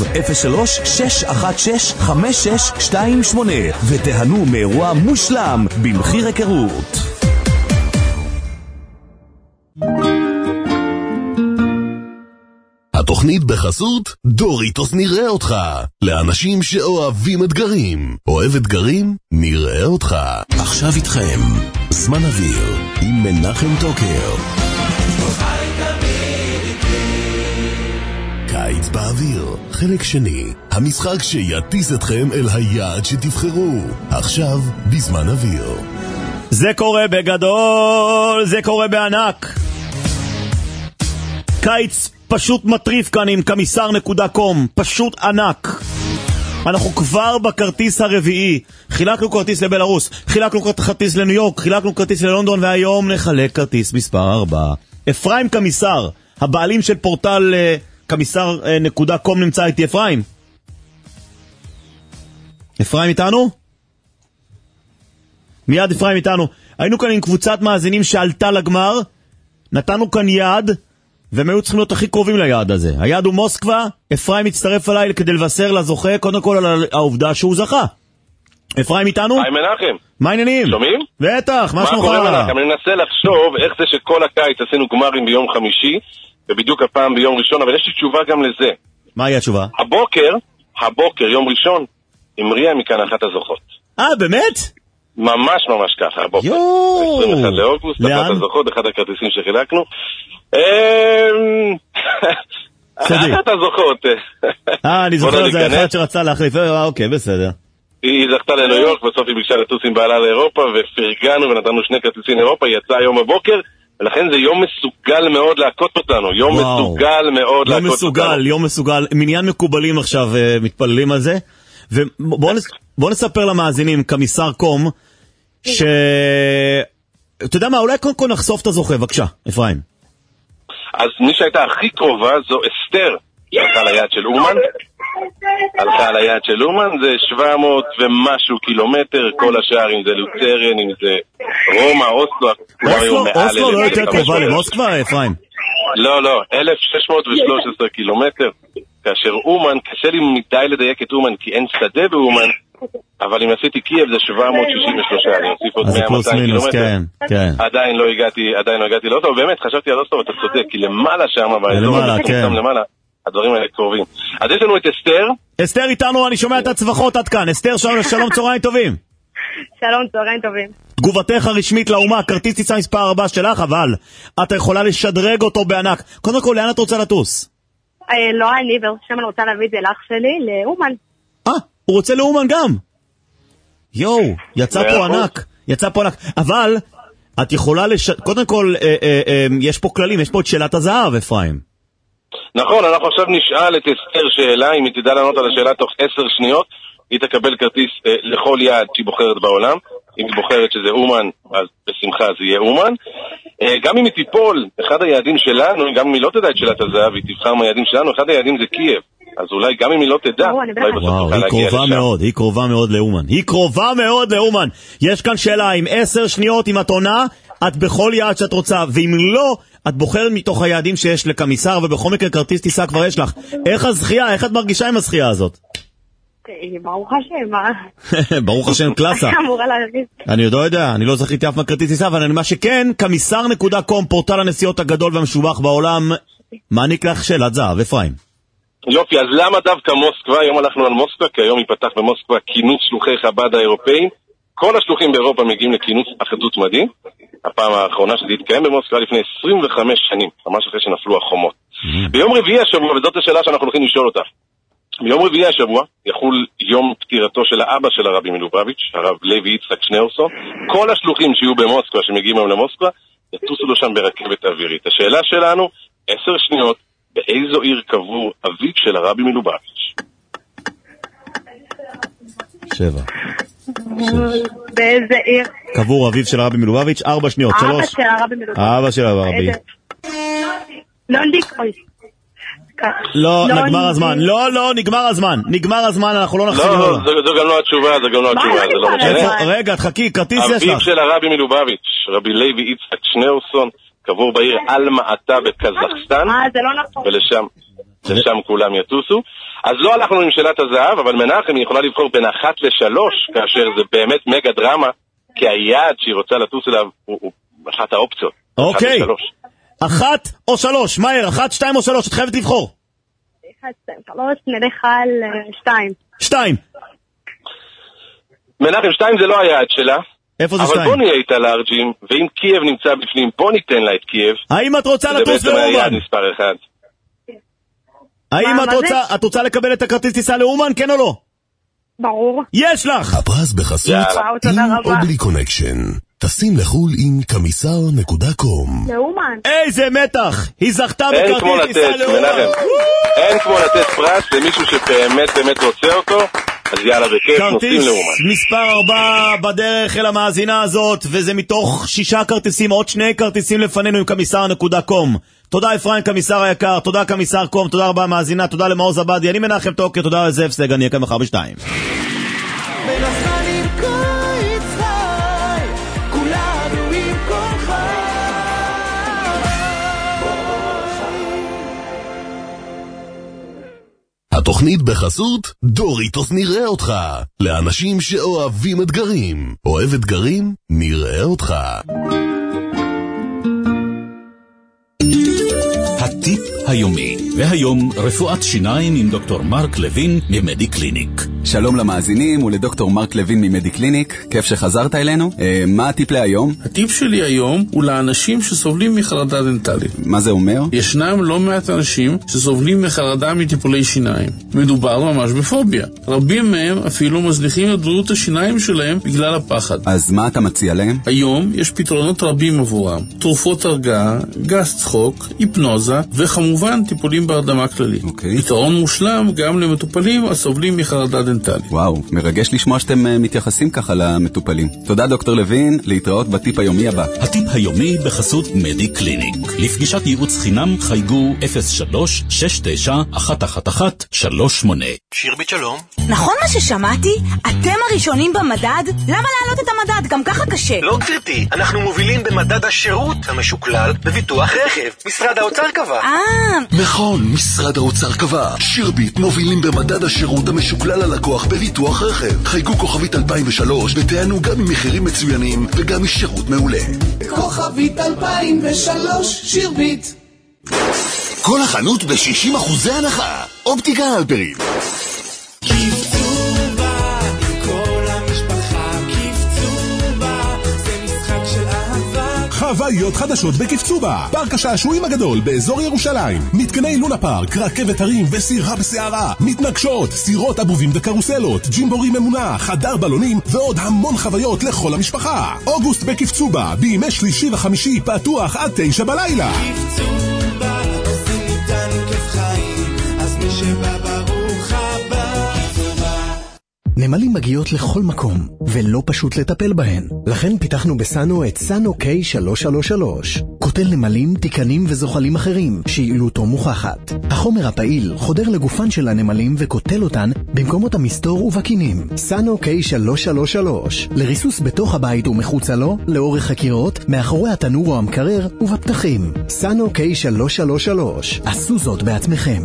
03-616-5628 ותהנו מאירוע מושלם במחיר היכרות.
התוכנית בחסות דוריטוס נראה אותך. לאנשים שאוהבים אתגרים. אוהב אתגרים? נראה אותך. עכשיו איתכם זמן אוויר עם מנחם טוקר. קיץ באוויר, חלק שני. המשחק שיטיס אתכם אל היעד שתבחרו. עכשיו בזמן אוויר.
זה קורה בגדול, זה קורה בענק. קיץ פשוט מטריף כאן עם כמיסר.com, פשוט ענק. אנחנו כבר בכרטיס הרביעי. חילקנו כרטיס לבלרוס, חילקנו כרטיס לניו יורק, חילקנו כרטיס ללונדון, והיום נחלק כרטיס מספר 4. אפרים כמיסר, הבעלים של פורטל כמיסר.com נמצא איתי. אפרים? אפרים איתנו? מיד אפרים איתנו. היינו כאן עם קבוצת מאזינים שעלתה לגמר, נתנו כאן יעד, והם היו צריכים להיות הכי קרובים ליעד הזה. היעד הוא מוסקבה. אפרים מצטרף אליי כדי לבשר לזוכה קודם כל על העובדה שהוא זכה. אפרים איתנו?
היי מנחם.
מה העניינים?
שומעים?
בטח, מה שלומך?
מה קורה מנחם? אני מנסה לחשוב איך זה שכל הקיץ עשינו גמרים ביום חמישי ובדיוק הפעם ביום ראשון, אבל יש לי תשובה גם לזה.
מה היא התשובה?
הבוקר, יום ראשון, המריאה מכאן אחת הזוכות.
באמת?
ממש ככה, הבוקר. 21 לאוגוסט, אחת הזוכות, אחד הכרטיסים שחילקנו. אחת הזוכות.
אני זוכר, זה אחד שרצה להחליף. אוקיי, בסדר.
היא זכתה לניו יורק, בסוף היא ביקשה לטוס עם בעלה לאירופה, ופרגנו ונתנו 2 כרטיסים לאירופה, היא יצאה היום בבוקר, ולכן זה יום מסוגל מאוד להכות אותנו. יום מסוגל. מניין מקובלים עכשיו
מתפללים על זה. ובואו נספר למאזינים, כמיסר.com, אתה יודע מה, אולי קודם כל נחשוף את הזוכה, בבקשה, אפרים.
אז מי שהייתה הכי קרובה זו אסתר, שהלכה על היעד של אומן, זה 700 ומשהו קילומטר, כל השאר, אם זה לוצרן, אם זה רומא, אוסלו
לא יותר קרובה למוסקבה, אפרים?
לא, 1613 קילומטר. כאשר אומן, קשה לי מדי לדייק את אומן, כי אין שדה באומן, אבל אם עשיתי קייב זה 763, אני אוסיף עוד 100-200 קילומטר. עדיין לא הגעתי לאוטו, ובאמת חשבתי על אוסטו, ואתה צודק, כי למעלה שם, למעלה, הדברים האלה קרובים. אז יש לנו את אסתר.
אסתר איתנו, אני שומע את הצווחות עד כאן. אסתר, שלום, צהריים טובים.
שלום, צהריים טובים.
תגובתך הרשמית לאומה, כרטיס טיסה מספר 4 שלך, אבל אתה יכולה לשדרג אותו בענק. קודם כל, לאן את רוצה לטוס?
לא אני, ושם אני רוצה להביא את זה לאח שלי, לאומן.
הוא רוצה לאומן גם. יואו, יצא פה ענק. אבל את יכולה קודם כל, יש פה כללים, יש פה את שאלת הזהב, אפרים.
נכון, אנחנו עכשיו נשאל את אסתר שאלה, אם היא תדע לענות על השאלה תוך 10 שניות, היא תקבל כרטיס לכל יעד שהיא בוחרת בעולם. אם היא בוחרת שזה אומן, אז בשמחה זה יהיה אומן. גם אם היא תיפול, אחד היעדים שלנו, גם אם היא לא תדע את שאלת הזהב, היא תבחר מהיעדים שלנו, אחד היעדים זה קייב. אז אולי גם אם היא לא תדע, אולי בסוף תוכל להגיע לשם.
היא קרובה מאוד לאומן. יש כאן שאלה, עם 10 שניות, אם את עונה, את בכל יעד שאת רוצה, ואם לא, את בוחרת מתוך היעדים שיש לקמיסר, ובכל מקרה כרטיס טיסה כבר יש לך. איך הזכייה? איך את מרגישה עם הזכייה הזאת?
ברוך השם,
ברוך השם, קלאסה. אני לא יודע, אני לא זכיתי אף מהכרטיס טיסה, אבל מה שכן, כמיסר.com, פורטל הנסיעות הגדול והמשובח בעולם, מעניק לך שאלת זהב, אפרים.
יופי, אז למה דווקא מוסקבה? היום הלכנו על מוסקבה, כי היום ייפתח במוסקבה כינוס שלוחי חב"ד האירופאים. כל השלוחים באירופה מגיעים לכינוס אחדות מדהים. הפעם האחרונה שזה התקיים במוסקבה לפני 25 שנים, ממש אחרי שנפלו החומות. ביום רביעי השבוע, וזאת השאלה שאנחנו הולכים לשאול אותה, ביום רביעי השבוע יחול יום פטירתו של האבא של הרבי מלובביץ', הרב לוי יצחק שניאורסון. כל השלוחים שיהיו במוסקבה, שמגיעים היום למוסקבה, יטוסו לו שם ברכבת אווירית. השאלה שלנו, 10 שניות, באיזו עיר קבור אביו של הרבי מלובביץ'?
7.
באיזה עיר?
קבור אביו של הרבי מלובביץ', 4 שניות, 3.
אבא של הרבי מלובביץ'.
אבא של הרבי. לא, נגמר הזמן. נגמר הזמן, אנחנו לא נחזור.
לא, זו גם לא התשובה, זה לא משנה.
רגע, תחכי, כרטיס יש לך.
אביו של הרבי מלובביץ', רבי לוי יצחק שניאורסון, קבור בעיר אלמה-עטה בקזחסטן, ולשם כולם יטוסו. אז לא הלכנו עם שאלת הזהב, אבל מנחם יכולה לבחור בין 1-3, כאשר זה באמת מגה דרמה, כי היעד שהיא רוצה לטוס אליו הוא אחת האופציות.
אוקיי, 1 או 3, מהר, 1, 2 או 3, את חייבת לבחור.
1, 2, 3, נלך על 2.
2.
מנחם, 2 זה לא היעד שלה.
איפה זה 2?
אבל בוא נהיה איתה לארג'ים, ואם קייב נמצא בפנים, בוא ניתן לה את קייב.
האם את רוצה לטוס לאומן?
זה בעצם היעד מספר 1.
האם את רוצה לקבל את הכרטיס טיסה לאומן, כן או לא?
ברור.
יש לך!
הפרס בחסות עם או בלי קונקשן. טסים לחול עם כמיסר.com.
לאומן.
איזה מתח! היא זכתה בכרטיס טיסה לאומן.
אין כמו לתת פרס למישהו שבאמת רוצה אותו. אז יאללה, בכיף, נוסעים לאומן.
כרטיס מספר 4 בדרך אל המאזינה הזאת, וזה מתוך 6 כרטיסים, עוד 2 כרטיסים לפנינו עם כמיסר.com. תודה אפרים כמיסר היקר, תודה כמיסר.com, תודה רבה מאזינה, תודה למעוז עבדי, אני מנחם טוקר, תודה לזאב סג, אני אקם מחר ב2.
התוכנית בחסות דוריטוס נראה אותך. לאנשים שאוהבים אתגרים. אוהב אתגרים? נראה אותך.
הטיפ היומי, והיום רפואת שיניים עם דוקטור מרק לוין ממדיקליניק.
שלום למאזינים ולדוקטור מרק לוין ממדיקליניק, כיף שחזרת אלינו. מה הטיפ להיום?
הטיפ שלי היום הוא לאנשים שסובלים מחרדה דנטלית.
מה זה אומר?
ישנם לא מעט אנשים שסובלים מחרדה מטיפולי שיניים. מדובר ממש בפוביה. רבים מהם אפילו מזניחים את בריאות השיניים שלהם בגלל הפחד.
אז מה אתה מציע להם?
היום יש פתרונות רבים עבורם. תרופות הרגעה, גז צחוק, היפנוזה, וכמובן טיפולים בהרדמה כללית. פתרון מושלם גם למטופלים הסובלים מחרדה דנטלית. דנטלי.
וואו, מרגש לשמוע שאתם מתייחסים ככה למטופלים. תודה דוקטור לוין, להתראות בטיפ היומי הבא.
הטיפ היומי בחסות מדי קליניק. לפגישת ייעוץ חינם חייגו 03-69-111-38.
שירבית שלום.
נכון מה ששמעתי? אתם הראשונים במדד? למה להעלות את המדד? גם ככה קשה.
לא גברתי, אנחנו מובילים במדד השירות המשוקלל בביטוח רכב. משרד האוצר קבע.
נכון, משרד האוצר קבע. שירבית מובילים במדד השירות המשוקלל ללקוח בביטוח רכב. חייגו כוכבית 2003 ותענו גם עם מחירים מצוינים וגם משירות מעולה.
כוכבית 2003 שירבית.
כל החנות ב-60% הנחה. אופטיקה הלפרין.
חוויות חדשות בקפצובה, פארק השעשועים הגדול באזור ירושלים, מתקני לונה פארק, רכבת הרים וסירה בסערה, מתנגשות, סירות אבובים וקרוסלות, ג'ימבורי ממונה, חדר בלונים ועוד המון חוויות לכל המשפחה. אוגוסט בקפצובה, בימי שלישי וחמישי פתוח עד 9 בלילה.
קפצובה, עושים איתנו כיף חיים, אז מי שבא ברוך הבא.
נמלים מגיעות לכל מקום, ולא פשוט לטפל בהן. לכן פיתחנו בסאנו את סאנו K333. קוטל נמלים, תיקנים וזוחלים אחרים, שיעילותו מוכחת. החומר הפעיל חודר לגופן של הנמלים וקוטל אותן במקומות המסתור ובקינים. סאנו K333. לריסוס בתוך הבית ומחוצה לו, לאורך הקירות, מאחורי התנור או המקרר ובפתחים. סאנו K333. עשו זאת בעצמכם.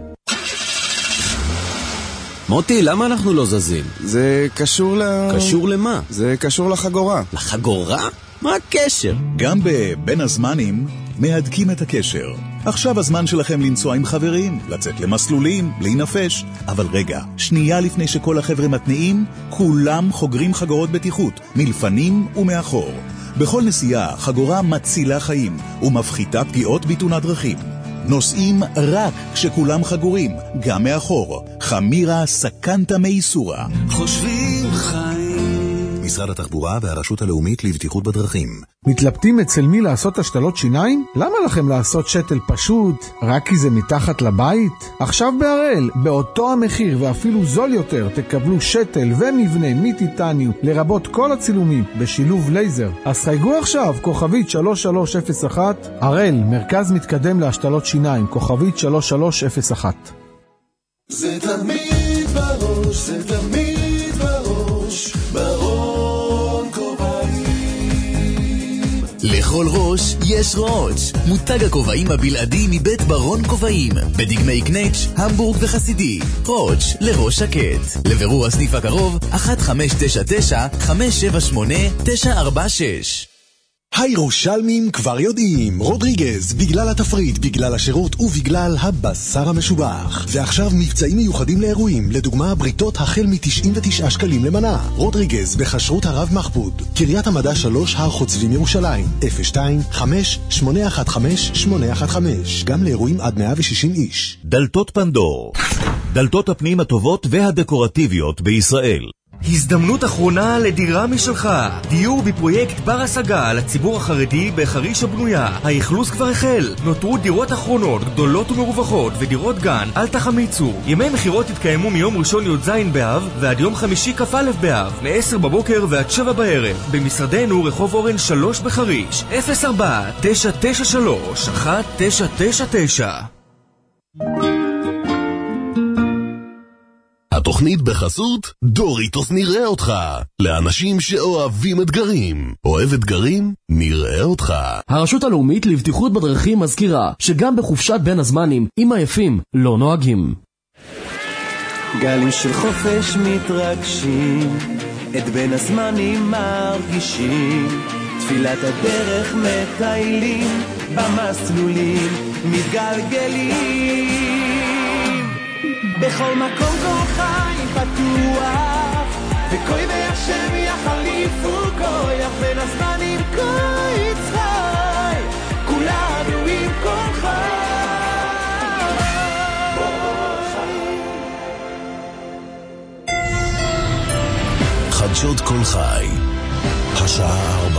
מוטי, למה אנחנו לא זזים?
זה קשור
קשור למה?
זה קשור לחגורה.
לחגורה? מה הקשר?
גם בבין הזמנים מהדקים את הקשר. עכשיו הזמן שלכם לנסוע עם חברים, לצאת למסלולים, להינפש. אבל רגע, שנייה לפני שכל החבר'ה מתניעים, כולם חוגרים חגורות בטיחות, מלפנים ומאחור. בכל נסיעה, חגורה מצילה חיים ומפחיתה פגיעות בתאונת דרכים. נוסעים רק כשכולם חגורים, גם מאחור. חמירה סכנתה מייסורה.
חושבים חיים.
משרד התחבורה והרשות הלאומית לבטיחות בדרכים.
מתלבטים אצל מי לעשות השתלות שיניים? למה לכם לעשות שתל פשוט? רק כי זה מתחת לבית? עכשיו בהראל, באותו המחיר ואפילו זול יותר, תקבלו שתל ומבנה מטיטניום, לרבות כל הצילומים, בשילוב לייזר. אז חייגו עכשיו, כוכבית 3301, הראל, מרכז מתקדם להשתלות שיניים, כוכבית 3301.
זה תמיד בראש, זה תמיד בראש, ברון כובעים.
לכל ראש יש ראש. מותג הכובעים הבלעדי מבית ברון כובעים, בדגמי קנץ', המבורג וחסידי. ראש לראש שקט. לבירור הסניף הקרוב 1599-578-946.
הירושלמים כבר יודעים, רודריגז, בגלל התפריט, בגלל השירות ובגלל הבשר המשובח. ועכשיו מבצעים מיוחדים לאירועים, לדוגמה בריתות החל מ-99 שקלים למנה. רודריגז בחשרות הרב מחבוד, קריית המדע 3, הר חוצבים ירושלים, 02-5-815-815, גם לאירועים עד 160 איש.
דלתות פנדור, דלתות הפנים הטובות והדקורטיביות בישראל.
הזדמנות אחרונה לדירה משלך. דיור בפרויקט בר השגה לציבור החרדי בחריש הבנויה. האכלוס כבר החל. נותרו דירות אחרונות גדולות ומרווחות ודירות גן. אל תחמיצו. ימי מחירות יתקיימו מיום ראשון י"ז באב ועד יום חמישי כ"א באב, מ-10 בבוקר ועד 7 בערב. במשרדנו רחוב אורן 3 בחריש, 04-993-1999.
התוכנית בחסות דוריטוס נראה אותך. לאנשים שאוהבים אתגרים. אוהב אתגרים? נראה אותך.
הרשות הלאומית לבטיחות בדרכים מזכירה שגם בחופשת בין הזמנים, אם עייפים, לא נוהגים.
גלים של חופש מתרגשים, את בין הזמנים מרגישים. תפילת הדרך מטיילים, במסלולים מתגלגלים. בכל מקום כל חיים פתוח, וקוי בהשם יחליפו כויח, בין הזמנים כוי צחי, כולנו עם כל חיים.
חדשות כל חי, השעה 4.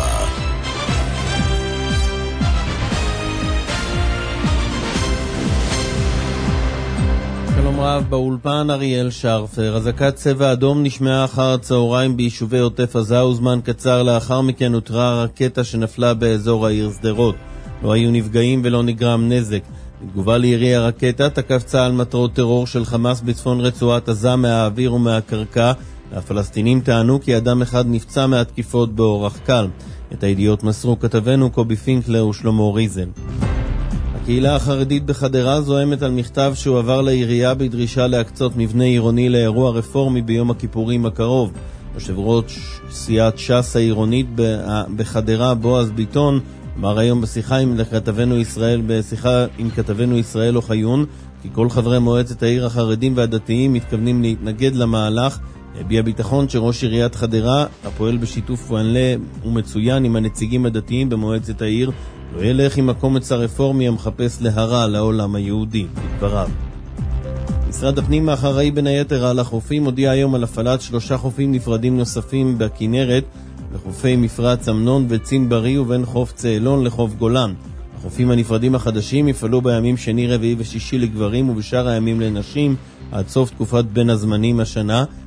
שלום
שלום רב, באולפן אריאל שרפר. אזעקת צבע אדום נשמעה אחר הצהריים ביישובי עוטף עזה, וזמן קצר לאחר מכן הותרה רקטה שנפלה באזור העיר שדרות. לא היו נפגעים ולא נגרם נזק. בתגובה לירי הרקטה תקף צה"ל מטרות טרור של חמאס בצפון רצועת עזה מהאוויר ומהקרקע. הפלסטינים טענו כי אדם אחד נפצע מהתקיפות באורח קל. את הידיעות מסרו כתבנו קובי פינקלר ושלמה ריזן. הקהילה החרדית בחדרה זוהמת על מכתב שהוא עבר לעירייה בדרישה להקצות מבנה עירוני לאירוע רפורמי ביום הכיפורים הקרוב. יושב ראש סיעת ש"ס העירונית בחדרה בועז ביטון אמר היום בשיחה עם כתבנו ישראל אוחיון כי כל חברי מועצת העיר החרדים והדתיים מתכוונים להתנגד למהלך. הביע ביטחון שראש עיריית חדרה הפועל בשיתוף מלא ומצוין עם הנציגים הדתיים במועצת העיר לא ילך עם הקומץ הרפורמי המחפש להרע לעולם היהודי, בדבריו. משרד הפנים האחראי בין היתר על החופים הודיע היום על הפעלת 3 חופים נפרדים נוספים בכנרת, לחופי מפרץ אמנון וצין ברי ובין חוף צאלון לחוף גולן. החופים הנפרדים החדשים יפעלו בימים שני, רביעי ושישי לגברים ובשאר הימים לנשים עד סוף תקופת בין הזמנים השנה.